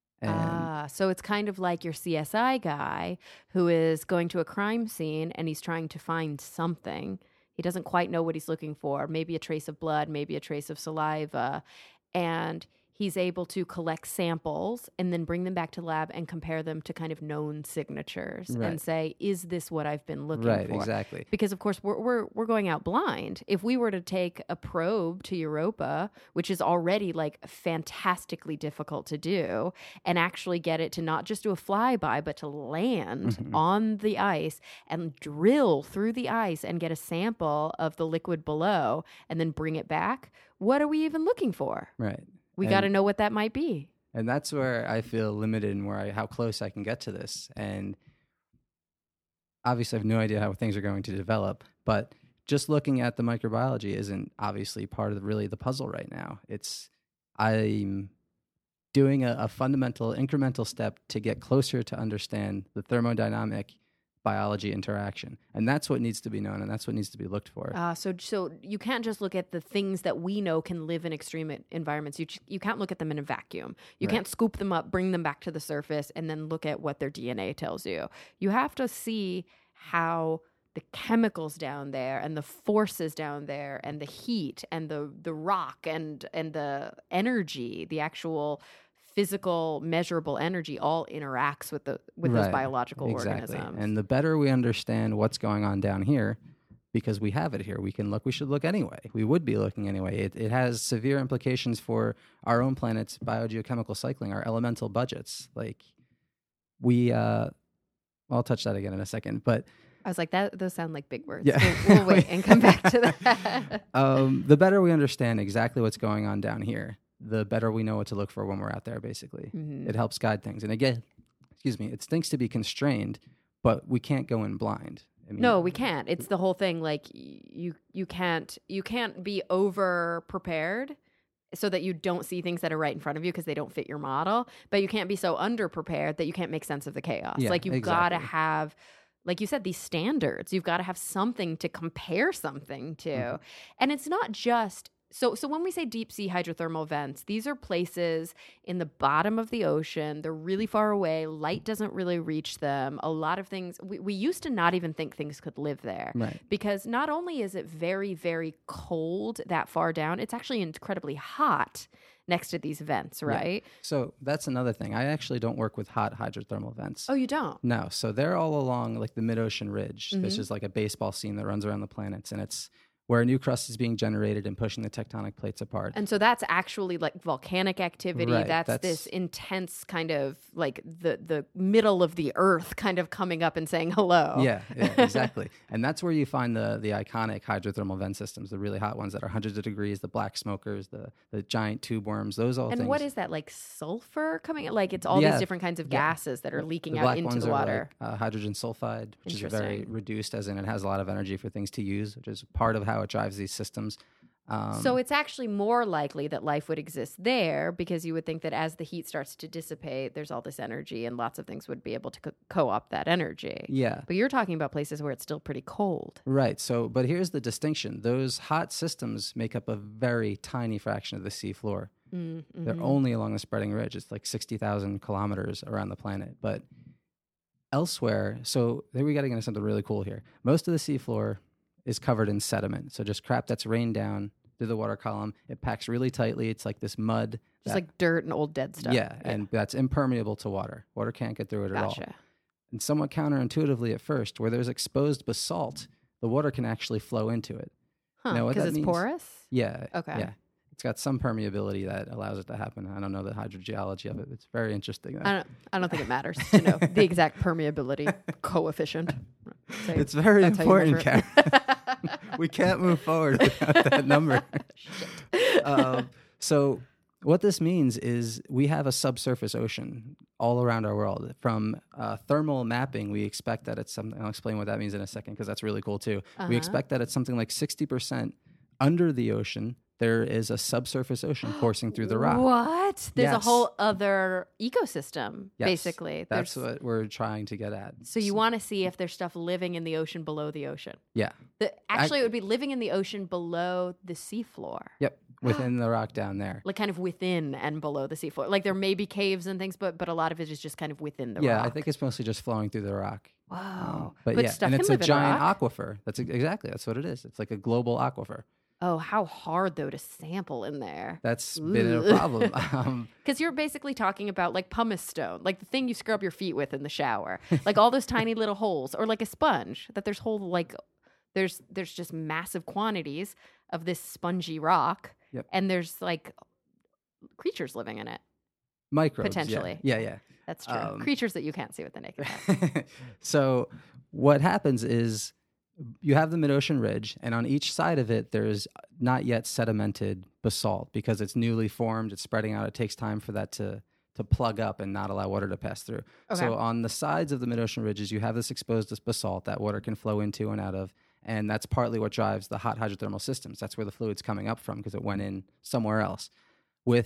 So it's kind of like your CSI guy who is going to a crime scene and he's trying to find something. He doesn't quite know what he's looking for, maybe a trace of blood, maybe a trace of saliva. And he's able to collect samples and then bring them back to the lab and compare them to kind of known signatures and say, is this what I've been looking for? Right, exactly. Because, of course, we're going out blind. If we were to take a probe to Europa, which is already like fantastically difficult to do, and actually get it to not just do a flyby, but to land on the ice and drill through the ice and get a sample of the liquid below and then bring it back, what are we even looking for? Right. We got to know what that might be. And that's where I feel limited and how close I can get to this. And obviously I have no idea how things are going to develop, but just looking at the microbiology isn't obviously part of really the puzzle right now. I'm doing a fundamental incremental step to get closer to understand the thermodynamic biology interaction. And that's what needs to be known, and that's what needs to be looked for. So you can't just look at the things that we know can live in extreme environments. You can't look at them in a vacuum. You can't scoop them up, bring them back to the surface, and then look at what their DNA tells you. You have to see how the chemicals down there and the forces down there and the heat and the rock and the energy, the actual physical measurable energy all interacts with those biological organisms. And the better we understand what's going on down here, because we have it here, we should look anyway. We would be looking anyway. It has severe implications for our own planet's biogeochemical cycling, our elemental budgets. Like I'll touch that again in a second, but I was like, those sound like big words. Yeah. We'll wait and come back to that. The better we understand exactly what's going on down here, the better we know what to look for when we're out there, basically. Mm-hmm. It helps guide things. And again, it stinks to be constrained, but we can't go in blind. No, we can't. It's the whole thing. Like you can't be over prepared so that you don't see things that are right in front of you because they don't fit your model. But you can't be so under prepared that you can't make sense of the chaos. Yeah, like you've got to have, like you said, these standards. You've got to have something to compare something to. Mm-hmm. And it's not just... So when we say deep sea hydrothermal vents, these are places in the bottom of the ocean. They're really far away. Light doesn't really reach them. A lot of things, we used to not even think things could live there. Right. Because not only is it very, very cold that far down, it's actually incredibly hot next to these vents, right? Yeah. So that's another thing. I actually don't work with hot hydrothermal vents. Oh, you don't? No. So they're all along like the mid-ocean ridge. Mm-hmm. This is like a baseball seam that runs around the planets, and it's where a new crust is being generated and pushing the tectonic plates apart. And so that's actually like volcanic activity. Right, that's this intense kind of like the middle of the earth kind of coming up and saying hello. Yeah, exactly. And that's where you find the iconic hydrothermal vent systems, the really hot ones that are hundreds of degrees, the black smokers, the giant tube worms, those all things. And what is that, like sulfur coming? Like it's all these different kinds of gases that are leaking out into the water. Like, hydrogen sulfide, which is very reduced, as in it has a lot of energy for things to use, which is part of how it drives these systems. So it's actually more likely that life would exist there, because you would think that as the heat starts to dissipate, there's all this energy and lots of things would be able to co-opt that energy. Yeah. But you're talking about places where it's still pretty cold. Right. So, but here's the distinction. Those hot systems make up a very tiny fraction of the seafloor. Mm-hmm. They're only along the spreading ridge. It's like 60,000 kilometers around the planet. But elsewhere, so there we got to get into something really cool here. Most of the seafloor is covered in sediment. So just crap that's rained down through the water column. It packs really tightly. It's like this mud. Just like dirt and old dead stuff. Yeah, and that's impermeable to water. Water can't get through it at all. And somewhat counterintuitively at first, where there's exposed basalt, the water can actually flow into it. Huh, because it's porous? Yeah. Okay. Yeah. It's got some permeability that allows it to happen. I don't know the hydrogeology of it. It's very interesting. I don't think it matters to know the exact permeability coefficient. So it's very important, Karen. We can't move forward without that number. So what this means is we have a subsurface ocean all around our world. From thermal mapping, we expect that it's something. I'll explain what that means in a second, because that's really cool too. Uh-huh. We expect that it's something like 60% under the ocean. There is a subsurface ocean coursing through the rock. What? There's a whole other ecosystem, basically. That's what we're trying to get at. So you want to see if there's stuff living in the ocean below the ocean. Yeah. Actually, it would be living in the ocean below the seafloor. Yep. Within the rock down there. Like kind of within and below the seafloor. Like there may be caves and things, but a lot of it is just kind of within the rock. Yeah, I think it's mostly just flowing through the rock. Wow. But yeah, and it's a giant aquifer. That's what it is. It's like a global aquifer. Oh, how hard, though, to sample in there. That's been a problem. Because you're basically talking about like pumice stone, like the thing you scrub your feet with in the shower. Like all those tiny little holes, or like a sponge, that there's whole like, there's just massive quantities of this spongy rock. Yep. And there's like creatures living in it. Microbes. Potentially. Yeah. That's true. Creatures that you can't see with the naked eye. So what happens is, you have the mid-ocean ridge, and on each side of it, there's not yet sedimented basalt, because it's newly formed, it's spreading out, it takes time for that to plug up and not allow water to pass through. Okay. So on the sides of the mid-ocean ridges, you have this exposed basalt that water can flow into and out of, and that's partly what drives the hot hydrothermal systems. That's where the fluid's coming up from, because it went in somewhere else. With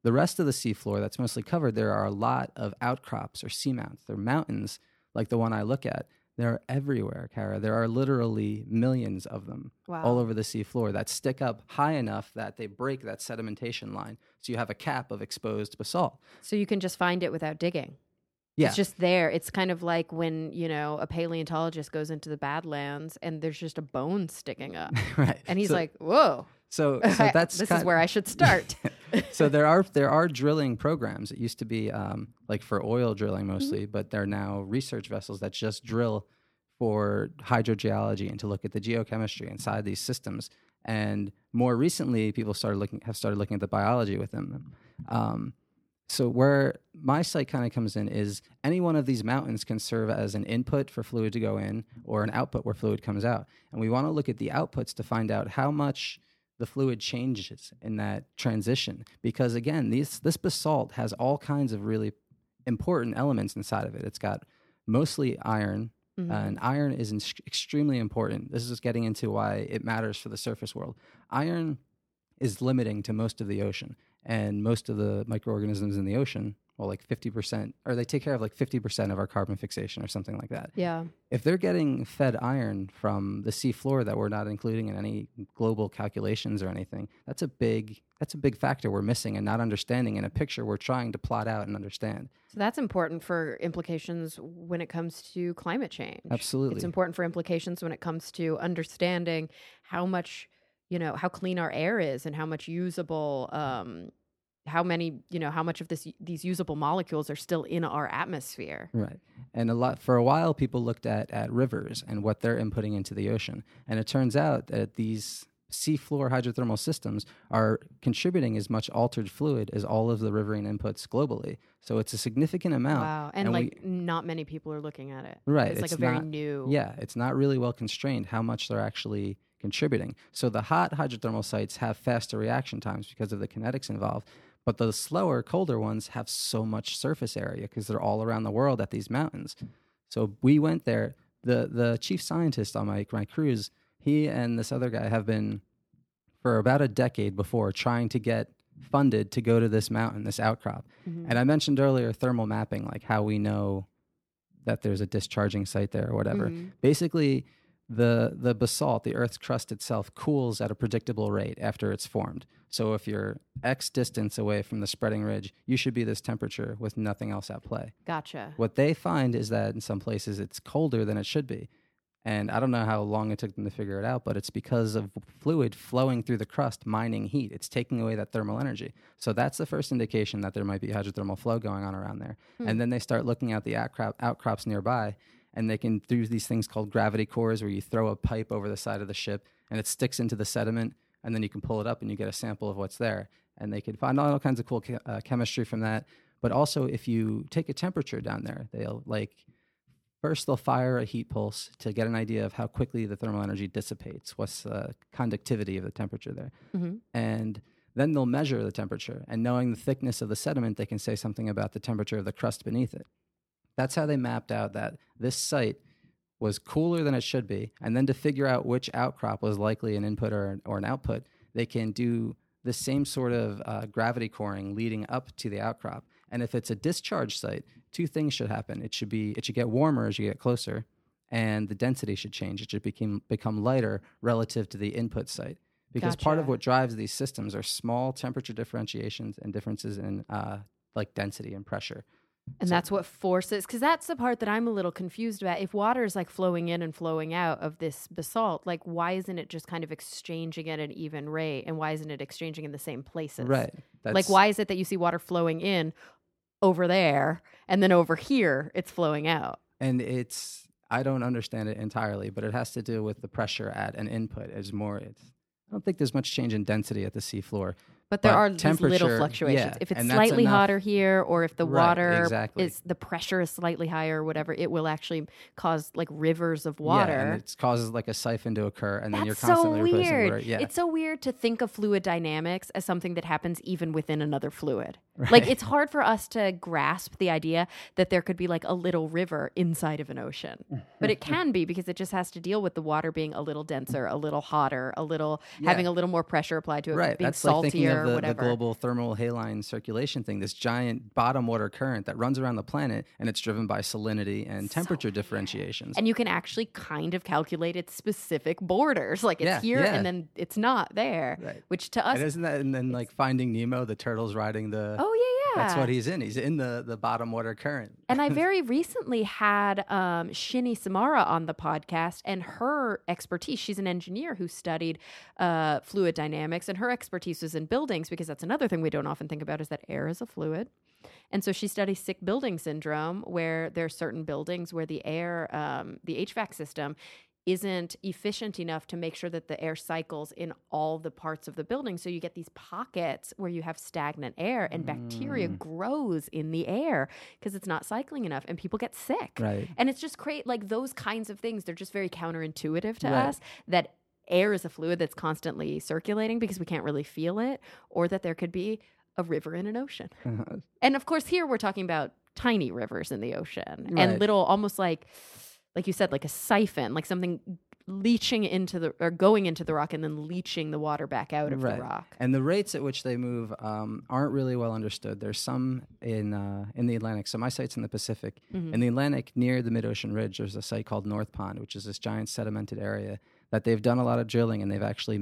The rest of the seafloor that's mostly covered, there are a lot of outcrops or seamounts. They're mountains like the one I look at. They're everywhere, Kara. There are literally millions of them all over the seafloor that stick up high enough that they break that sedimentation line. So you have a cap of exposed basalt. So you can just find it without digging. Yeah. It's just there. It's kind of like when, a paleontologist goes into the Badlands and there's just a bone sticking up. Right. And he's like, whoa. So that's this is where I should start. So there are drilling programs. It used to be like for oil drilling mostly, but they're now research vessels that just drill for hydrogeology and to look at the geochemistry inside these systems. And more recently, people have started looking at the biology within them. So where my site kind of comes in is any one of these mountains can serve as an input for fluid to go in or an output where fluid comes out. And we want to look at the outputs to find out how much the fluid changes in that transition. Because again, this basalt has all kinds of really important elements inside of it. It's got mostly iron, and iron is extremely important. This is just getting into why it matters for the surface world. Iron is limiting to most of the ocean, and most of the microorganisms in the ocean, well, like 50%, or they take care of like 50% of our carbon fixation or something like that. Yeah. If they're getting fed iron from the seafloor that we're not including in any global calculations or anything, that's a big factor we're missing and not understanding in a picture we're trying to plot out and understand. So that's important for implications when it comes to climate change. Absolutely. It's important for implications when it comes to understanding how much, how clean our air is and how much usable, how much of these usable molecules are still in our atmosphere. Right. And for a while, people looked at rivers and what they're inputting into the ocean. And it turns out that these seafloor hydrothermal systems are contributing as much altered fluid as all of the riverine inputs globally. So it's a significant amount. Wow. And not many people are looking at it. Right. It's like a very new. Yeah. It's not really well constrained how much they're actually contributing. So the hot hydrothermal sites have faster reaction times because of the kinetics involved. But the slower, colder ones have so much surface area because they're all around the world at these mountains. So we went there. The chief scientist on my cruise, he and this other guy have been, for about a decade before, trying to get funded to go to this mountain, this outcrop. Mm-hmm. And I mentioned earlier thermal mapping, like how we know that there's a discharging site there or whatever. Mm-hmm. Basically, the basalt, the Earth's crust itself, cools at a predictable rate after it's formed. So if you're X distance away from the spreading ridge, you should be this temperature with nothing else at play. Gotcha. What they find is that in some places it's colder than it should be. And I don't know how long it took them to figure it out, but it's because of fluid flowing through the crust, mining heat. It's taking away that thermal energy. So that's the first indication that there might be hydrothermal flow going on around there. And then they start looking at the outcrops nearby, and they can do these things called gravity cores where you throw a pipe over the side of the ship and it sticks into the sediment, and then you can pull it up and you get a sample of what's there. And they can find all kinds of cool chemistry from that. But also, if you take a temperature down there, first they'll fire a heat pulse to get an idea of how quickly the thermal energy dissipates, what's the conductivity of the temperature there. Mm-hmm. And then they'll measure the temperature. And knowing the thickness of the sediment, they can say something about the temperature of the crust beneath it. That's how they mapped out that this site was cooler than it should be. And then to figure out which outcrop was likely an input or an output, they can do the same sort of gravity coring leading up to the outcrop. And if it's a discharge site, two things should happen. It should get warmer as you get closer, and the density should change. It should become lighter relative to the input site. Because part of what drives these systems are small temperature differentiations and differences in density and pressure. And that's what forces, because that's the part that I'm a little confused about. If water is like flowing in and flowing out of this basalt, like why isn't it just kind of exchanging at an even rate? And why isn't it exchanging in the same places? Right. Like why is it that you see water flowing in over there and then over here it's flowing out? And I don't understand it entirely, but it has to do with the pressure at an input. I don't think there's much change in density at the seafloor. But there are these little fluctuations. Yeah, if it's slightly hotter here, or if the water the pressure is slightly higher or whatever, it will actually cause like rivers of water. Yeah, and it causes like a siphon to occur, and then you're constantly replacing water. Yeah. It's so weird to think of fluid dynamics as something that happens even within another fluid. Right. Like it's hard for us to grasp the idea that there could be like a little river inside of an ocean. But it can be, because it just has to deal with the water being a little denser, a little hotter, having a little more pressure applied to it, being That's saltier. Like or the whatever. global thermal haline circulation thing, this giant bottom water current that runs around the planet, and it's driven by salinity and temperature differentiations. And you can actually kind of calculate its specific borders. Like it's here and then it's not there. Right. Which to us... And isn't that, and then like Finding Nemo, the turtle's riding the... Oh, yeah. That's what he's in. He's in the bottom water current. And I very recently had Shini Samara on the podcast, and her expertise, she's an engineer who studied fluid dynamics, and her expertise was in buildings, because that's another thing we don't often think about, is that air is a fluid. And so she studies sick building syndrome, where there are certain buildings where the air, the HVAC system isn't efficient enough to make sure that the air cycles in all the parts of the building. So you get these pockets where you have stagnant air, and bacteria grows in the air because it's not cycling enough, and people get sick. Right. And it's just like those kinds of things. They're just very counterintuitive to us, that air is a fluid that's constantly circulating because we can't really feel it, or that there could be a river in an ocean. And of course, here we're talking about tiny rivers in the ocean and little, almost like you said, like a siphon, like something leaching into or going into the rock and then leaching the water back out of the rock. And the rates at which they move aren't really well understood. There's some in the Atlantic. So my site's in the Pacific. In the Atlantic, near the mid-ocean ridge, there's a site called North Pond, which is this giant sedimented area that they've done a lot of drilling, and they've actually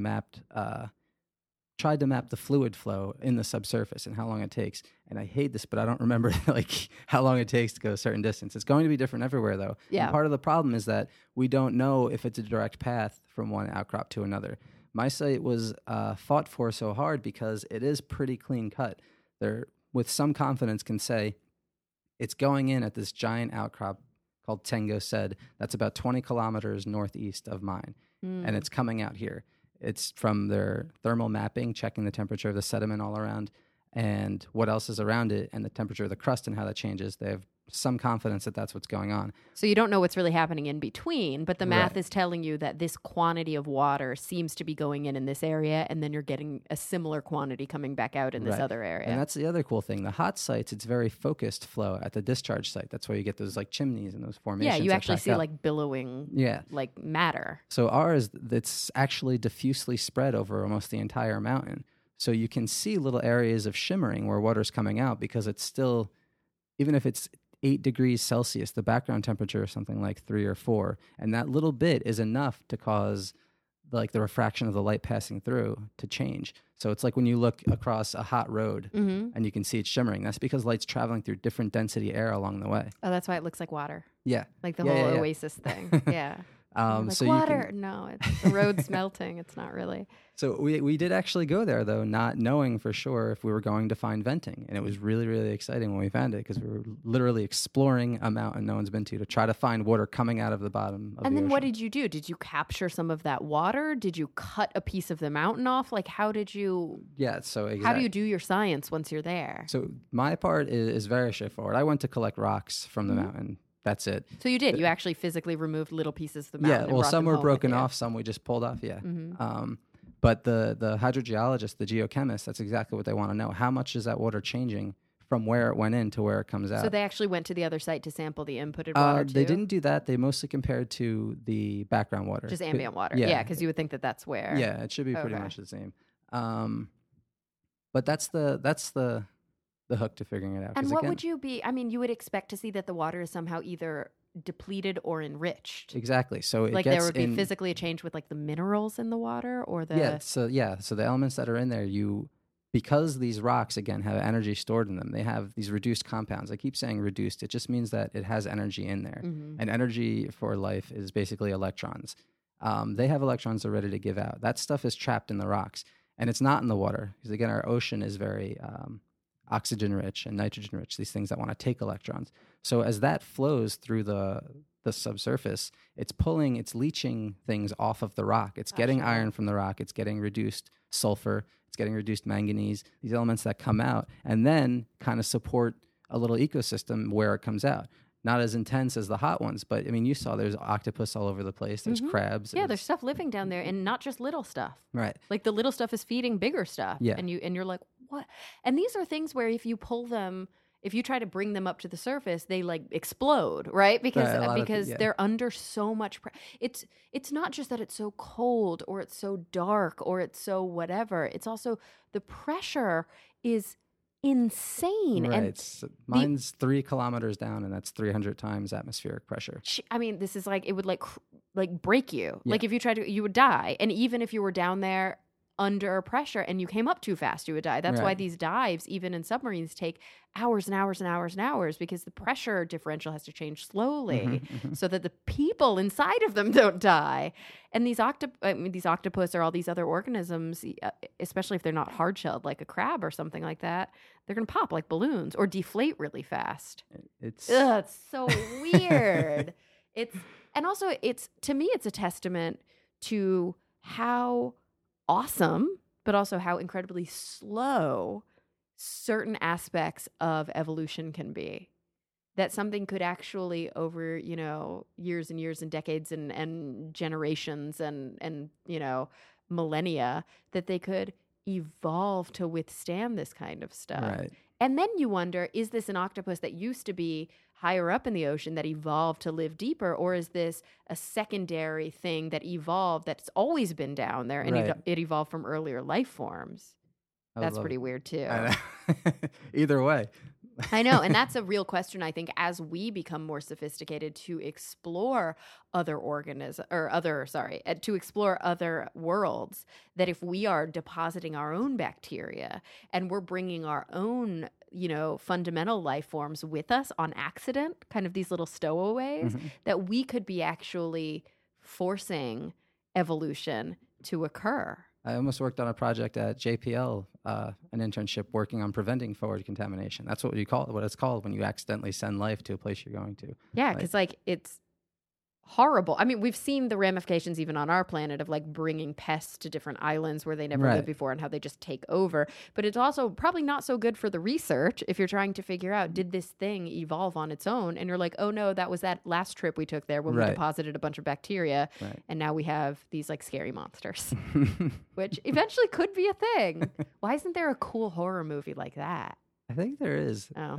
tried to map the fluid flow in the subsurface and how long it takes. And I hate this, but I don't remember like how long it takes to go a certain distance. It's going to be different everywhere, though. Yeah. And part of the problem is that we don't know if it's a direct path from one outcrop to another. My site was fought for so hard because it is pretty clean cut. There, with some confidence, can say it's going in at this giant outcrop called Tengo Sed. That's about 20 kilometers northeast of mine, and it's coming out here. It's from their thermal mapping, checking the temperature of the sediment all around and what else is around it, and the temperature of the crust and how that changes. They have some confidence that that's what's going on. So you don't know what's really happening in between, but the math is telling you that this quantity of water seems to be going in this area, and then you're getting a similar quantity coming back out in this other area. And that's the other cool thing. The hot sites, it's very focused flow at the discharge site. That's where you get those like chimneys and those formations. Yeah, you actually see like billowing like matter. So ours, it's actually diffusely spread over almost the entire mountain. So you can see little areas of shimmering where water's coming out, because it's still, even if it's 8 degrees Celsius, the background temperature is something like 3 or 4. And that little bit is enough to cause like the refraction of the light passing through to change. So it's like when you look across a hot road and you can see it shimmering. That's because light's traveling through different density air along the way. Oh, that's why it looks like water. Yeah. Like the whole Oasis thing. Yeah. Like so water. No, it's the road's melting. It's not really. So we did actually go there, though, not knowing for sure if we were going to find venting. And it was really, really exciting when we found it, because we were literally exploring a mountain no one's been to try to find water coming out of the bottom of And the then ocean. what did you do? Did you capture some of that water? Did you cut a piece of the mountain off? Like, how did you... Yeah, so exactly. How do you do your science once you're there? So my part is very straightforward. I went to collect rocks from the mountain. That's it. So you did. You actually physically removed little pieces of the mountain. Yeah, well, some were broken off, some we just pulled off, But the hydrogeologist, the geochemist, that's exactly what they want to know. How much is that water changing from where it went in to where it comes out? So they actually went to the other site to sample the inputted water, too? They didn't do that. They mostly compared to the background water. Just ambient water. Yeah, because you would think that that's where. Yeah, it should be pretty much the same. But that's the hook to figuring it out. And what would you be? I mean, you would expect to see that the water is somehow either depleted or enriched. Exactly. So it like gets there would be physically a change with like the minerals in the water, or the So the elements that are in there, because these rocks again have energy stored in them, they have these reduced compounds. I keep saying reduced. It just means that it has energy in there, and energy for life is basically electrons. They have electrons they're ready to give out. That stuff is trapped in the rocks, and it's not in the water, because again, our ocean is very oxygen rich and nitrogen rich, these things that want to take electrons. So as that flows through the subsurface, it's leaching things off of the rock. It's getting iron from the rock. It's getting reduced sulfur. It's getting reduced manganese, these elements that come out and then kind of support a little ecosystem where it comes out. Not as intense as the hot ones, but I mean, you saw there's octopus all over the place. There's crabs. Yeah, there's stuff living down there, and not just little stuff. Right. Like the little stuff is feeding bigger stuff. Yeah. And you're like, what? And these are things where if you pull them if you try to bring them up to the surface, they like explode, right? Because they're under so much pressure. It's not just that it's so cold or it's so dark or it's so whatever. It's also the pressure is insane. Right. And mine's 3 kilometers down, and that's 300 times atmospheric pressure. I mean, this is like, it would like break you. Yeah. Like if you tried to, you would die. And even if you were down there under pressure and you came up too fast, you would die. That's why these dives, even in submarines, take hours and hours and hours and hours, because the pressure differential has to change slowly so that the people inside of them don't die. And these octopus or all these other organisms, especially if they're not hard-shelled like a crab or something like that, they're going to pop like balloons or deflate really fast. It's so weird. To me, it's a testament to how awesome, but also how incredibly slow certain aspects of evolution can be. That something could actually, over, years and years and decades and generations and millennia, that they could evolve to withstand this kind of stuff. Right. And then you wonder, is this an octopus that used to be higher up in the ocean that evolved to live deeper, or is this a secondary thing that evolved that's always been down there and it evolved from earlier life forms? That's pretty weird too. Either way. I know. And that's a real question, I think, as we become more sophisticated to explore other to explore other worlds, that if we are depositing our own bacteria and we're bringing our own, fundamental life forms with us on accident, kind of these little stowaways, that we could be actually forcing evolution to occur. I almost worked on a project at JPL, an internship working on preventing forward contamination. That's what it's called when you accidentally send life to a place you're going to. Yeah, because it's horrible. I mean, we've seen the ramifications even on our planet of like bringing pests to different islands where they never lived before and how they just take over. But it's also probably not so good for the research if you're trying to figure out, did this thing evolve on its own? And you're like, oh no, that was that last trip we took there when we deposited a bunch of bacteria. Right. And now we have these like scary monsters, which eventually could be a thing. Why isn't there a cool horror movie like that? I think there is. Oh.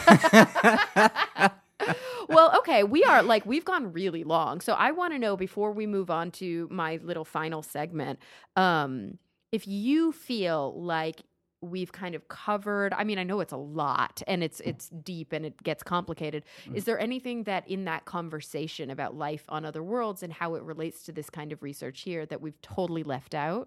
Well, okay, we've gone really long. So I want to know, before we move on to my little final segment, if you feel like we've kind of covered, I mean, I know it's a lot and it's deep and it gets complicated. Is there anything that in that conversation about life on other worlds and how it relates to this kind of research here that we've totally left out?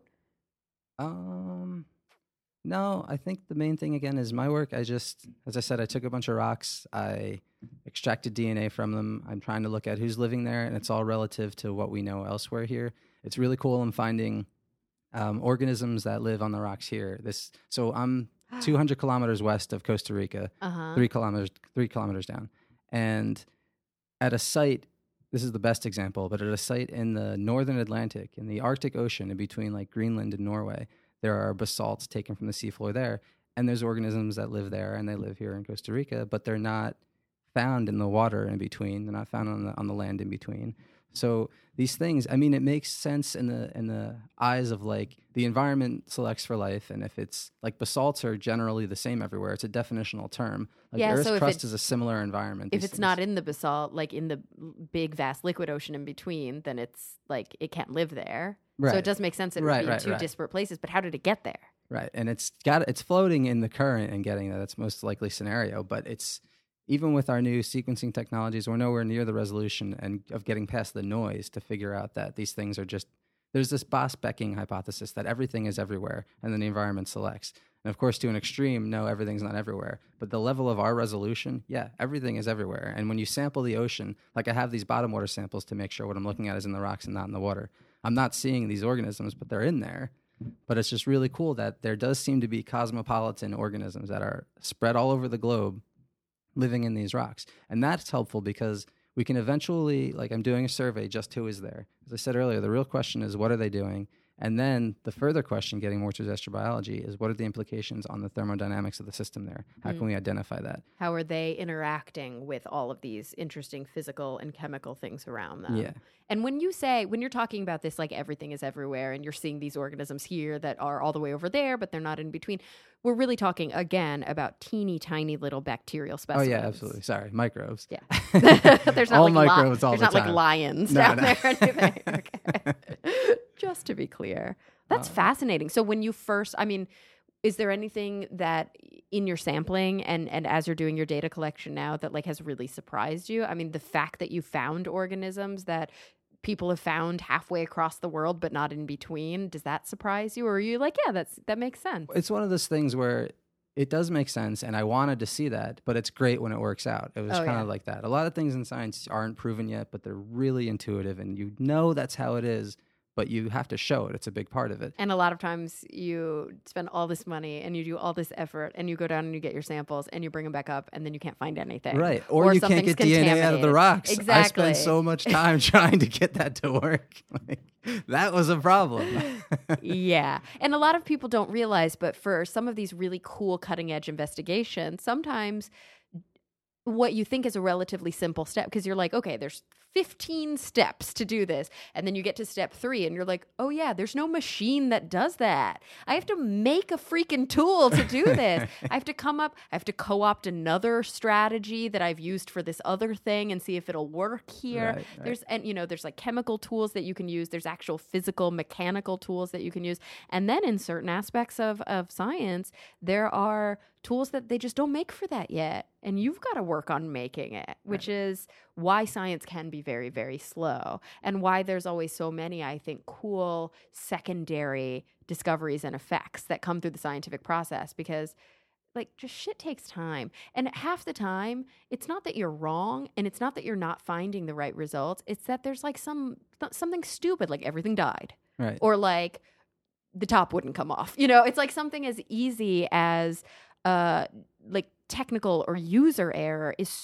No, I think the main thing, again, is my work. As I said, I took a bunch of rocks. I extracted DNA from them. I'm trying to look at who's living there, and it's all relative to what we know elsewhere here. It's really cool. I'm finding organisms that live on the rocks here. So I'm 200 kilometers west of Costa Rica, 3 kilometers down. And at a site, this is the best example, but at a site in the northern Atlantic, in the Arctic Ocean, in between like Greenland and Norway, there are basalts taken from the seafloor there, and there's organisms that live there, and they live here in Costa Rica, but they're not found in the water in between. They're not found on the land in between. So these things, I mean, it makes sense in the eyes of like the environment selects for life, and if it's like basalts are generally the same everywhere, it's a definitional term. Like Earth's crust is a similar environment. If it's not in the basalt, like in the big vast liquid ocean in between, then it's like it can't live there. Right. So it does make sense that it would be in two disparate places, but how did it get there? Right. And it's floating in the current and getting there. That's most likely scenario, but it's, even with our new sequencing technologies, we're nowhere near the resolution and of getting past the noise to figure out that these things are just, there's this Bose-Becking hypothesis that everything is everywhere and then the environment selects. And of course, to an extreme, no, everything's not everywhere. But the level of our resolution, yeah, everything is everywhere. And when you sample the ocean, like I have these bottom water samples to make sure what I'm looking at is in the rocks and not in the water. I'm not seeing these organisms, but they're in there. But it's just really cool that there does seem to be cosmopolitan organisms that are spread all over the globe living in these rocks. And that's helpful because we can eventually, like I'm doing a survey, just who is there. As I said earlier, the real question is, what are they doing? And then the further question, getting more to astrobiology, is what are the implications on the thermodynamics of the system there? How can we identify that? How are they interacting with all of these interesting physical and chemical things around them? Yeah. And when you're talking about this, like everything is everywhere and you're seeing these organisms here that are all the way over there, but they're not in between, we're really talking, again, about teeny tiny little bacterial specimens. Oh, yeah, absolutely. Sorry, microbes. Yeah. There's not all like microbes all there's the not time. like lions down there or anything. Okay. Just to be clear. That's fascinating. So when you first, I mean, is there anything that in your sampling and as you're doing your data collection now that like has really surprised you? I mean, the fact that you found organisms that people have found halfway across the world but not in between, does that surprise you? Or are you like, yeah, that makes sense? It's one of those things where it does make sense, and I wanted to see that, but it's great when it works out. It was kind of like that. A lot of things in science aren't proven yet, but they're really intuitive, and you know that's how it is, but you have to show it. It's a big part of it. And a lot of times you spend all this money and you do all this effort and you go down and you get your samples and you bring them back up and then you can't find anything. Right. Or you can't get DNA out of the rocks. Exactly. I spent so much time trying to get that to work. That was a problem. Yeah. And a lot of people don't realize, but for some of these really cool cutting edge investigations, sometimes what you think is a relatively simple step, because you're like, okay, there's 15 steps to do this. And then you get to step 3 and you're like, oh yeah, there's no machine that does that. I have to make a freaking tool to do this. I have to co-opt another strategy that I've used for this other thing and see if it'll work here. Right. There's like chemical tools that you can use. There's actual physical, mechanical tools that you can use. And then in certain aspects of science, there are tools that they just don't make for that yet. And you've got to work on making it, which is why science can be very, very slow and why there's always so many, I think, cool secondary discoveries and effects that come through the scientific process, because like just shit takes time. And half the time, it's not that you're wrong and it's not that you're not finding the right results. It's that there's like something stupid, like everything died. Right. Or like the top wouldn't come off. It's like something as easy as like technical or user error is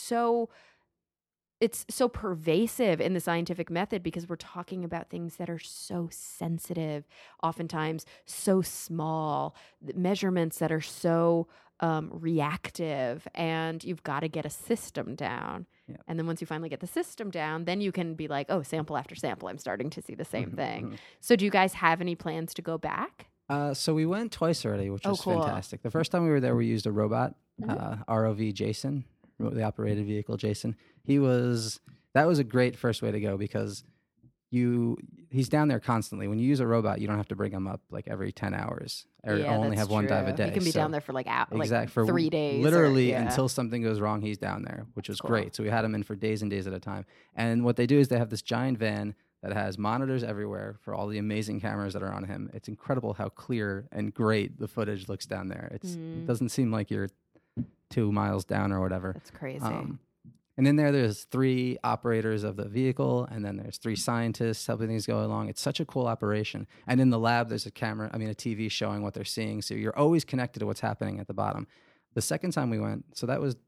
it's so pervasive in the scientific method because we're talking about things that are so sensitive, oftentimes so small, measurements that are so reactive, and you've got to get a system down. Yeah. And then once you finally get the system down, then you can be like, oh, sample after sample, I'm starting to see the same thing. So do you guys have any plans to go back? So we went twice already, which was fantastic. The first time we were there, we used a robot, ROV Jason, remotely operated vehicle Jason. That was a great first way to go because he's down there constantly. When you use a robot, you don't have to bring him up like every 10 hours or only have one dive a day. He can be down there for like 3 days. Literally until something goes wrong, he's down there, which was great. So we had him in for days and days at a time. And what they do is they have this giant van that has monitors everywhere for all the amazing cameras that are on him. It's incredible how clear and great the footage looks down there. It doesn't seem like you're 2 miles down or whatever. That's crazy. And in there's 3 operators of the vehicle, and then there's 3 scientists helping things go along. It's such a cool operation. And in the lab, there's a TV showing what they're seeing. So you're always connected to what's happening at the bottom. The second time we went, so that was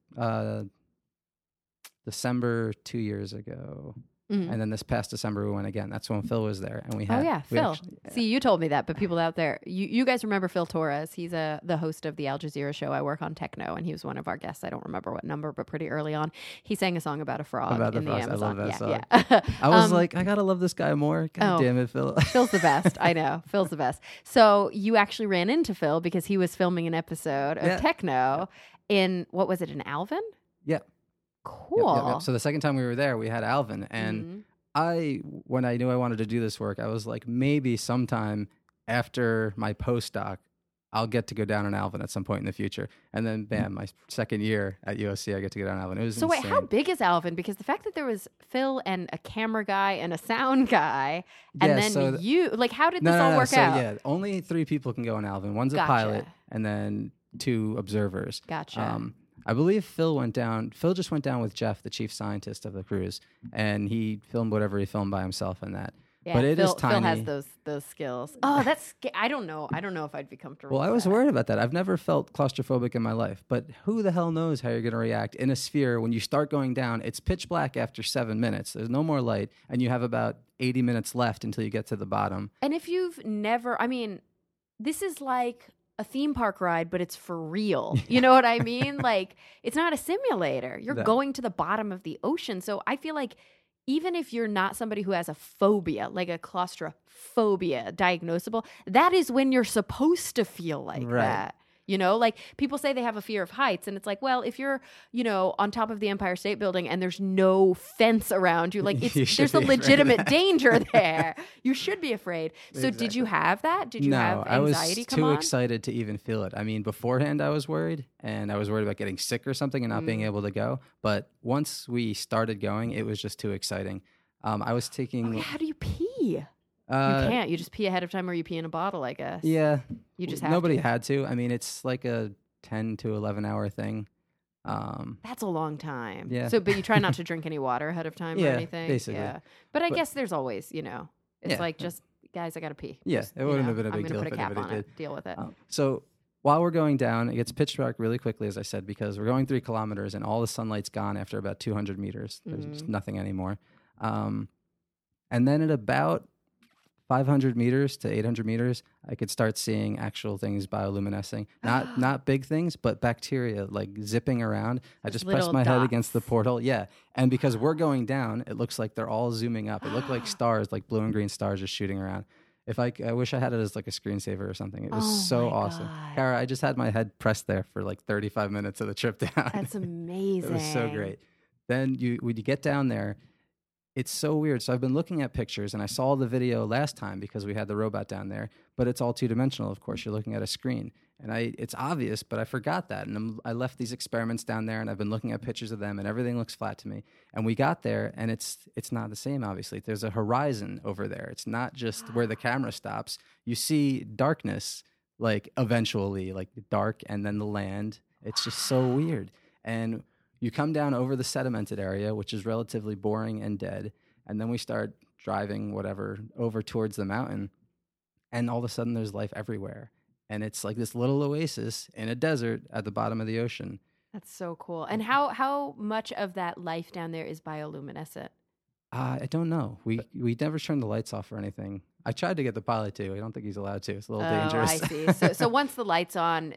December 2 years ago. And then this past December, we went again. That's when Phil was there. And Phil. See, you told me that, but people out there, you guys remember Phil Torres. He's the host of the Al Jazeera show. I work on Techno, and he was one of our guests. I don't remember what number, but pretty early on. He sang a song about a frog in the Amazon. I love that song. Yeah. I was like, I got to love this guy more. God damn it, Phil. Phil's the best. I know. Phil's the best. So you actually ran into Phil because he was filming an episode of Techno in, what was it, in Alvin? Yeah. Cool. Yep. So the second time we were there, we had Alvin, and when I knew I wanted to do this work, I was like, maybe sometime after my postdoc, I'll get to go down on Alvin at some point in the future. And then, bam, my second year at USC, I get to go down Alvin. It was insane. Wait, how big is Alvin? Because the fact that there was Phil and a camera guy and a sound guy, and then you, like, how did this all work out? Yeah, only 3 people can go on Alvin. One's a pilot, and then 2 observers. Gotcha. I believe Phil went down. Phil just went down with Jeff, the chief scientist of the cruise, and he filmed whatever he filmed by himself in that. Yeah, but it is Phil has tiny. those skills. Oh, I don't know. I don't know if I'd be comfortable. Well, I with was that. worried about that. I've never felt claustrophobic in my life, but who the hell knows how you're going to react in a sphere when you start going down? It's pitch black after 7 minutes. There's no more light, and you have about 80 minutes left until you get to the bottom. And if you've never, I mean, this is like a theme park ride, but it's for real. You know what I mean? Like, it's not a simulator. You're No. going to the bottom of the ocean. So I feel like even if you're not somebody who has a phobia, like a claustrophobia diagnosable, that is when you're supposed to feel like Right. that. You know, like people say they have a fear of heights, and it's like, well, if you're, on top of the Empire State Building and there's no fence around you, like You should there's a be afraid of legitimate that. danger there. You should be afraid. So did you have that? Did you have I was anxiety come too on? excited to even feel it. I mean, beforehand I was worried, and I was worried about getting sick or something and not being able to go. But once we started going, it was just too exciting. I was taking. Oh, yeah, how do you pee? You uh, can't. You just pee ahead of time, or you pee in a bottle, I guess. Yeah, You just have nobody to. had to. I mean, it's like a 10 to 11 hour thing. That's a long time. Yeah. So, but you try not to drink any water ahead of time or Yeah, anything. basically. Yeah. But I But- guess there's always, it's Yeah. like just guys, I gotta pee. Yeah, Just, it wouldn't have been a big I'm deal gonna if put a cap anybody on did. it. Deal with it. So while we're going down, it gets pitch dark really quickly, as I said, because we're going 3 kilometers and all the sunlight's gone after about 200 meters. There's just nothing anymore. And then at about 500 meters to 800 meters, I could start seeing actual things bioluminescing. Not big things, but bacteria like zipping around. I just pressed little my head dots. against the portal. Yeah. And because we're going down, it looks like they're all zooming up. It looked like stars, like blue and green stars just shooting around. I wish I had it as like a screensaver or something. It was Oh so my awesome. God. Kara, I just had my head pressed there for like 35 minutes of the trip down. That's amazing. It was so great. Then when you get down there, it's so weird. So I've been looking at pictures, and I saw the video last time because we had the robot down there, but it's all two-dimensional, of course. You're looking at a screen. And it's obvious, but I forgot that. And I left these experiments down there, and I've been looking at pictures of them, and everything looks flat to me. And we got there, and it's not the same, obviously. There's a horizon over there. It's not just where the camera stops. You see darkness, like eventually, like dark, and then the land. It's just so weird. And you come down over the sedimented area, which is relatively boring and dead, and then we start driving over towards the mountain, and all of a sudden there's life everywhere. And it's like this little oasis in a desert at the bottom of the ocean. That's so cool. And how much of that life down there is bioluminescent? I don't know. We never turned the lights off or anything. I tried to get the pilot to. I don't think he's allowed to. It's a little dangerous. I see. So once the light's on,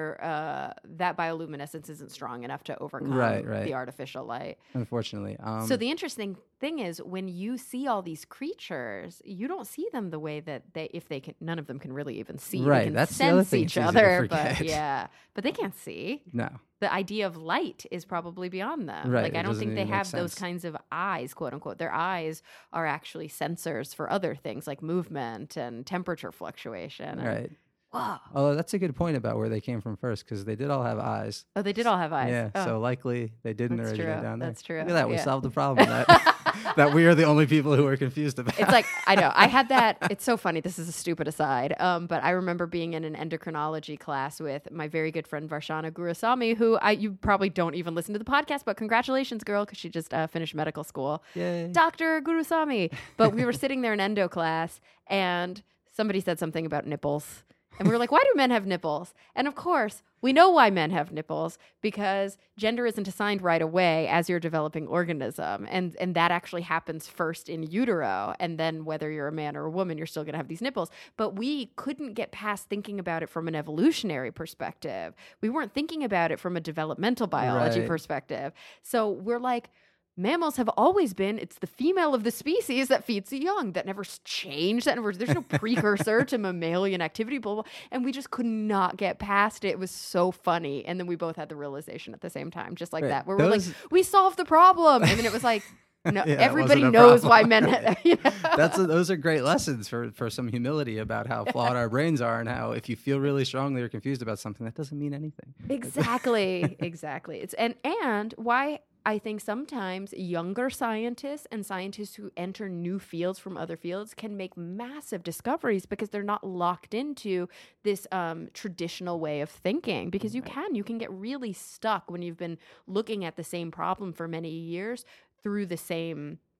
that bioluminescence isn't strong enough to overcome Right. the artificial light. Unfortunately. So the interesting thing is when you see all these creatures, you don't see them the way that none of them can really even see. They Right, can that's the sense other thing each it's easy to other, but forget. but they can't see. No. The idea of light is probably beyond them. Right, Like it I don't doesn't think they even make have those sense. kinds of eyes, quote unquote. Their eyes are actually sensors for other things like movement and temperature fluctuation. And, Right. Wow. Although that's a good point about where they came from first, because they did all have eyes. Oh, they did all have eyes. Yeah, Oh. so likely they didn't That's originate true. down there. That's true. Look at that. We Yeah. solved the problem that we are the only people who are confused about. It's like, I know. I had that. It's so funny. This is a stupid aside. But I remember being in an endocrinology class with my very good friend Varshana Gurusamy, who you probably don't even listen to the podcast, but congratulations, girl, because she just finished medical school. Yay. Dr. Gurusamy. But we were sitting there in endo class, and somebody said something about nipples. And we were like, why do men have nipples? And of course, we know why men have nipples, because gender isn't assigned right away as you're developing organism. And that actually happens first in utero. And then whether you're a man or a woman, you're still going to have these nipples. But we couldn't get past thinking about it from an evolutionary perspective. We weren't thinking about it from a developmental biology Right. perspective. So we're like, mammals have always been, it's the female of the species that feeds the young. That never changed. There's no precursor to mammalian activity, blah, blah, blah. And we just could not get past it. It was so funny. And then we both had the realization at the same time, just like Right. that, where we're like, we solved the problem. And then it was like, no, Yeah, that everybody wasn't a knows problem. why men, you know? Those are great lessons for some humility about how flawed our brains are, and how if you feel really strongly or confused about something, that doesn't mean anything. Exactly. It's and why I think sometimes younger scientists and scientists who enter new fields from other fields can make massive discoveries because they're not locked into this traditional way of thinking. Because you can get really stuck when you've been looking at the same problem for many years through the same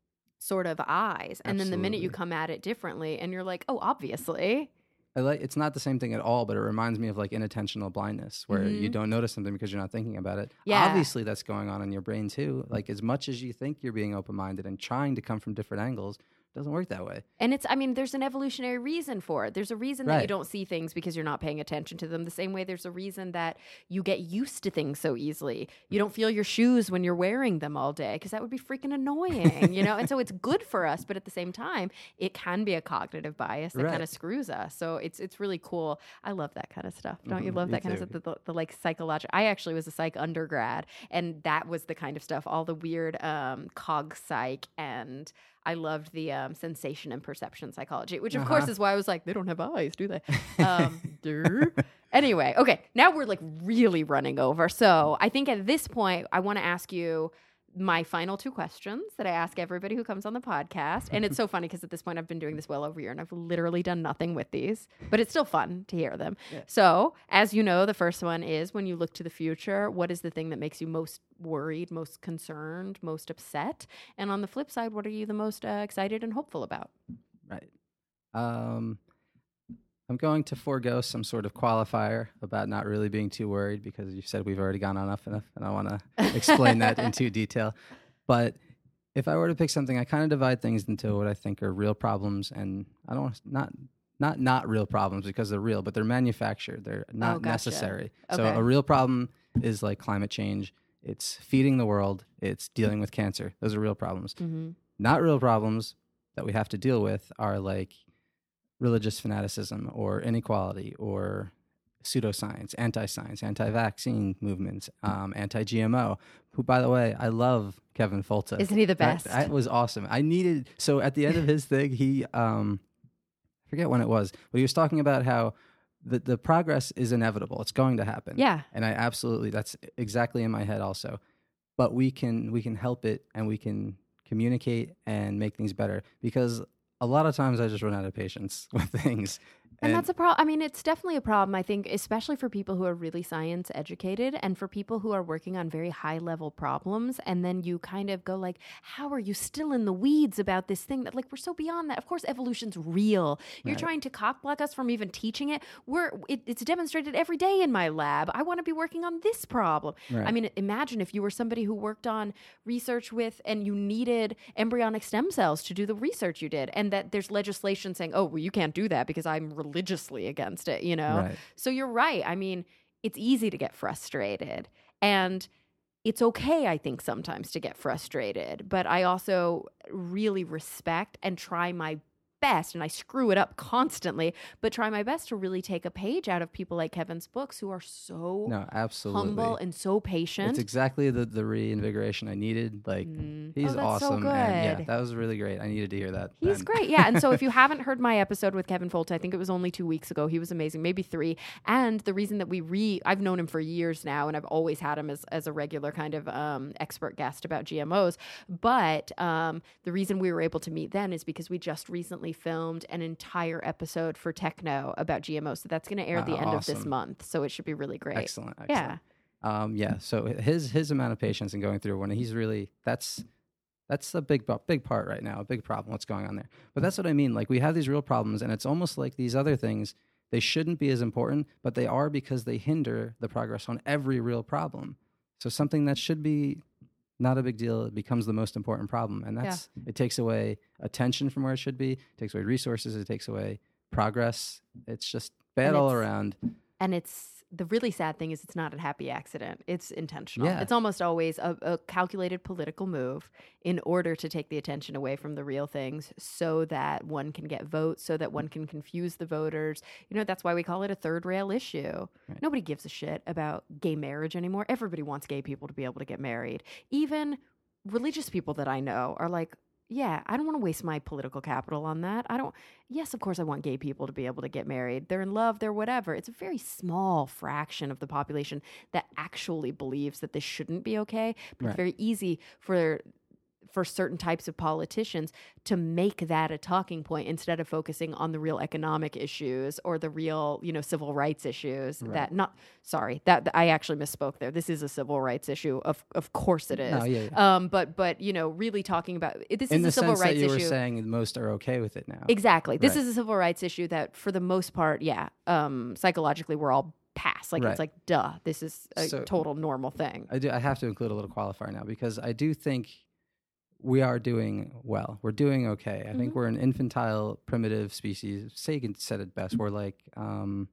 sort of eyes. And then the minute you Absolutely. come at it differently and you're like, oh, obviously. It's not the same thing at all, but it reminds me of like inattentional blindness, where you don't notice something because you're not thinking about it. Yeah. Obviously, that's going on in your brain too. Like, as much as you think you're being open-minded and trying to come from different angles, it doesn't work that way. And there's an evolutionary reason for it. There's a reason that you Right. don't see things because you're not paying attention to them. The same way there's a reason that you get used to things so easily. You don't feel your shoes when you're wearing them all day because that would be freaking annoying, you know? And so it's good for us, but at the same time, it can be a cognitive bias that Right. kind of screws us. So it's really cool. I love that kind of stuff. Don't you love Me that kind of too. stuff? The like psychological. I actually was a psych undergrad, and that was the kind of stuff, all the weird cog psych, and I loved the sensation and perception psychology, which of course is why I was like, they don't have eyes, do they? Durr. Anyway, okay, now we're like really running over. So I think at this point, I want to ask you my final two questions that I ask everybody who comes on the podcast. And it's so funny because at this point, I've been doing this well over a year and I've literally done nothing with these, but it's still fun to hear them. Yeah. So as you know, the first one is, when you look to the future, what is the thing that makes you most worried, most concerned, most upset? And on the flip side, what are you the most excited and hopeful about? Right. I'm going to forego some sort of qualifier about not really being too worried, because you said we've already gone on enough, and I want to explain that in too detail. But if I were to pick something, I kind of divide things into what I think are real problems, and I don't not real problems because they're real, but they're manufactured. They're not gotcha. necessary. So Okay. a real problem is like climate change. It's feeding the world. It's dealing with cancer. Those are real problems. Mm-hmm. Not real problems that we have to deal with are like religious fanaticism or inequality or pseudoscience, anti-science, anti-vaccine movements, anti-GMO, who, by the way, I love Kevin Folta. Isn't he the best? That was awesome. So at the end of his thing, he, I forget when it was, but he was talking about how the progress is inevitable. It's going to happen. Yeah. And that's exactly in my head also. But we can help it, and we can communicate and make things better, because a lot of times I just run out of patience with things. And that's a problem. I mean, it's definitely a problem, I think, especially for people who are really science educated and for people who are working on very high level problems. And then you kind of go like, how are you still in the weeds about this thing that, like, we're so beyond that? Of course, evolution's real. You're Right. trying to cockblock us from even teaching it. It's demonstrated every day in my lab. I want to be working on this problem. Right. I mean, imagine if you were somebody who worked on research with, and you needed embryonic stem cells to do the research you did, and that there's legislation saying, oh, well, you can't do that because I'm religiously against it, you know? Right. So you're right. I mean, it's easy to get frustrated, and it's okay, I think, sometimes to get frustrated, but I also really respect and try my best, and I screw it up constantly, but try my best to really take a page out of people like Kevin's books, who are so No, absolutely. humble and so patient. It's exactly the reinvigoration I needed. Like, he's Oh, that's so awesome. And good. that was really great. I needed to hear that. He's then. great. Yeah. And so if you haven't heard my episode with Kevin Folta, I think it was only 2 weeks ago. He was amazing, maybe 3. And the reason that I've known him for years now, and I've always had him as a regular kind of expert guest about GMOs. But the reason we were able to meet then is because we just recently filmed an entire episode for Techno about GMOs. So that's going to air at the end of this Awesome. month. So it should be really great. Excellent. Yeah. Yeah. So his amount of patience in going through, when he's really, that's a big part right now, a big problem, what's going on there. But that's what I mean. Like, we have these real problems, and it's almost like these other things, they shouldn't be as important, but they are, because they hinder the progress on every real problem. So something that should be not a big deal, it becomes the most important problem. And it takes away attention from where it should be, it takes away resources, it takes away progress. It's just bad all around. And the really sad thing is, it's not a happy accident. It's intentional. Yeah. It's almost always a calculated political move in order to take the attention away from the real things, so that one can get votes, so that one can confuse the voters. You know, that's why we call it a third rail issue. Right. Nobody gives a shit about gay marriage anymore. Everybody wants gay people to be able to get married. Even religious people that I know are like, yeah, I don't want to waste my political capital on that. Yes, of course I want gay people to be able to get married. They're in love, they're whatever. It's a very small fraction of the population that actually believes that this shouldn't be okay. But Right. it's very easy for for certain types of politicians to make that a talking point instead of focusing on the real economic issues or the real, civil rights issues. Right. That I actually misspoke there. This is a civil rights issue. Of course it is. No, yeah. But really talking about this In is the a civil sense that rights you issue. were saying most are okay with it now. Exactly. This Right. is a civil rights issue that for the most part, psychologically we're all past. Like Right. it's like, duh, this is a So- total normal thing. I have to include a little qualifier now because I do think we are doing well. We're doing okay. I think we're an infantile, primitive species. Sagan said it best. We're like an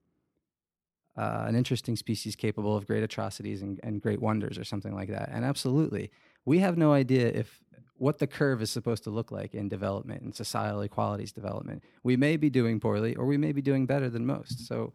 interesting species capable of great atrocities and great wonders or something like that. And absolutely, we have no idea what the curve is supposed to look like in development and societal equalities development. We may be doing poorly or we may be doing better than most. So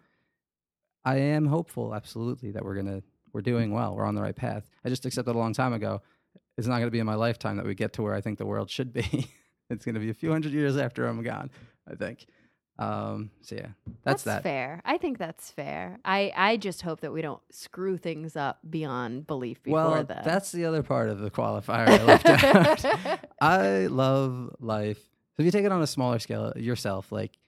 I am hopeful, absolutely, that we're doing well. We're on the right path. I just accepted a long time ago. It's not going to be in my lifetime that we get to where I think the world should be. It's going to be a few hundred years after I'm gone, I think. So yeah, that's that. Fair. I think that's fair. I just hope that we don't screw things up beyond belief before Well, then. that's the other part of the qualifier I left out. I love life. So if you take it on a smaller scale yourself, like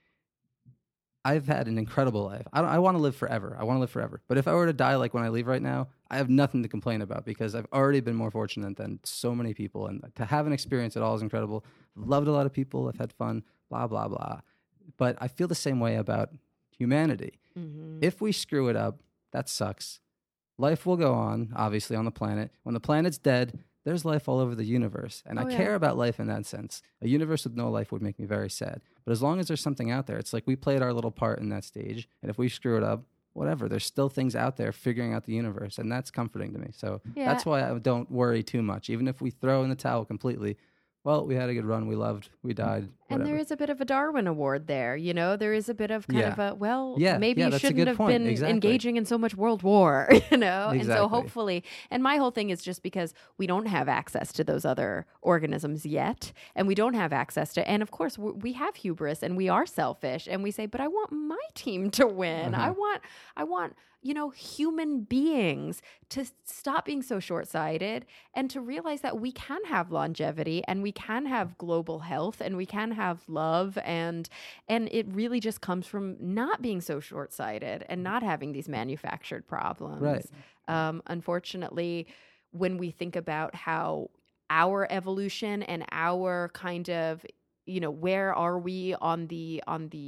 I've had an incredible life. I want to live forever. I want to live forever. But if I were to die like when I leave right now, I have nothing to complain about because I've already been more fortunate than so many people. And to have an experience at all is incredible. I've loved a lot of people. I've had fun, blah, blah, blah. But I feel the same way about humanity. Mm-hmm. If we screw it up, that sucks. Life will go on, obviously, on the planet. When the planet's dead, there's life all over the universe. And I care about life in that sense. A universe with no life would make me very sad. But as long as there's something out there, it's like we played our little part in that stage. And if we screw it up, whatever, there's still things out there figuring out the universe. And that's comforting to me. So that's why I don't worry too much. Even if we throw in the towel completely, well, we had a good run. We loved. We died. And there is a bit of a Darwin Award there, there is a bit of kind of a, maybe you that's a shouldn't good have point. been Exactly. engaging in so much World War, And so Exactly. hopefully, and my whole thing is just because we don't have access to those other organisms yet, and we don't have access to, and of course we have hubris and we are selfish and we say, but I want my team to win. I want, human beings to stop being so short-sighted and to realize that we can have longevity and we can have global health and we can have love and it really just comes from not being so short-sighted and not having these manufactured problems. Right. Unfortunately, when we think about how our evolution and our kind of, where are we on the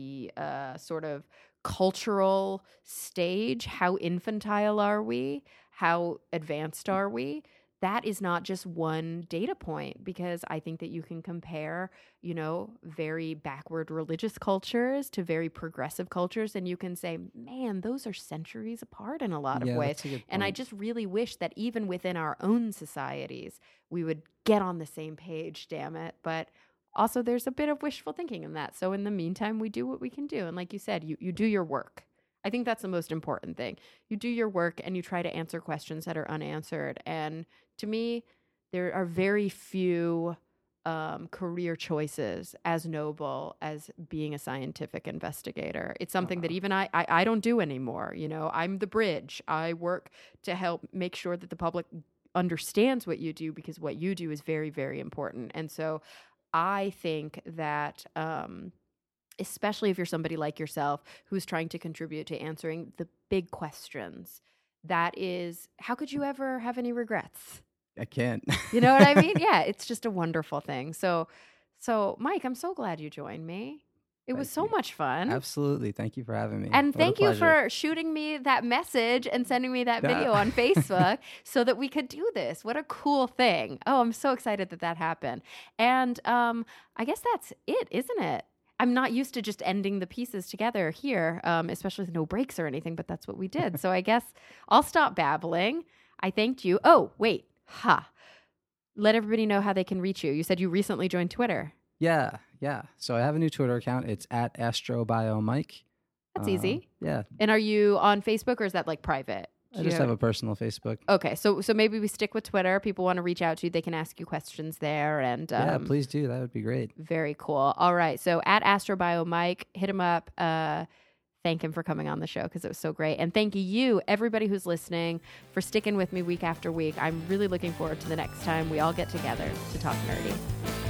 sort of cultural stage, how infantile are we? How advanced are we? That is not just one data point, because I think that you can compare, very backward religious cultures to very progressive cultures, and you can say, man, those are centuries apart in a lot of ways. That's a good And I point. just really wish that even within our own societies, we would get on the same page, damn it. But also there's a bit of wishful thinking in that. So in the meantime, we do what we can do. And like you said, you do your work. I think that's the most important thing. You do your work and you try to answer questions that are unanswered. And to me, there are very few career choices as noble as being a scientific investigator. It's something that even I don't do anymore. I'm the bridge. I work to help make sure that the public understands what you do, because what you do is very, very important. And so I think that especially if you're somebody like yourself who's trying to contribute to answering the big questions, that is, how could you ever have any regrets? I can't. You know what I mean? Yeah, it's just a wonderful thing. So Mike, I'm so glad you joined me. It was so much fun. Absolutely. Thank you for having me. And What a thank you pleasure. for shooting me that message and sending me that video on Facebook so that we could do this. What a cool thing. Oh, I'm so excited that happened. And I guess that's it, isn't it? I'm not used to just ending the pieces together here, especially with no breaks or anything, but that's what we did. So I guess I'll stop babbling. I thanked you. Oh, wait. Let everybody know how they can reach you. You said you recently joined Twitter. Yeah. So I have a new Twitter account. It's at AstroBioMike. That's easy. Yeah. And are you on Facebook, or is that like private? I just have a personal Facebook. Okay, so maybe we stick with Twitter. People want to reach out to you, they can ask you questions there. And Yeah, please do. That would be great. Very cool. All right, so at AstroBioMike, hit him up. thank him for coming on the show because it was so great. And thank you, everybody who's listening, for sticking with me week after week. I'm really looking forward to the next time we all get together to talk nerdy.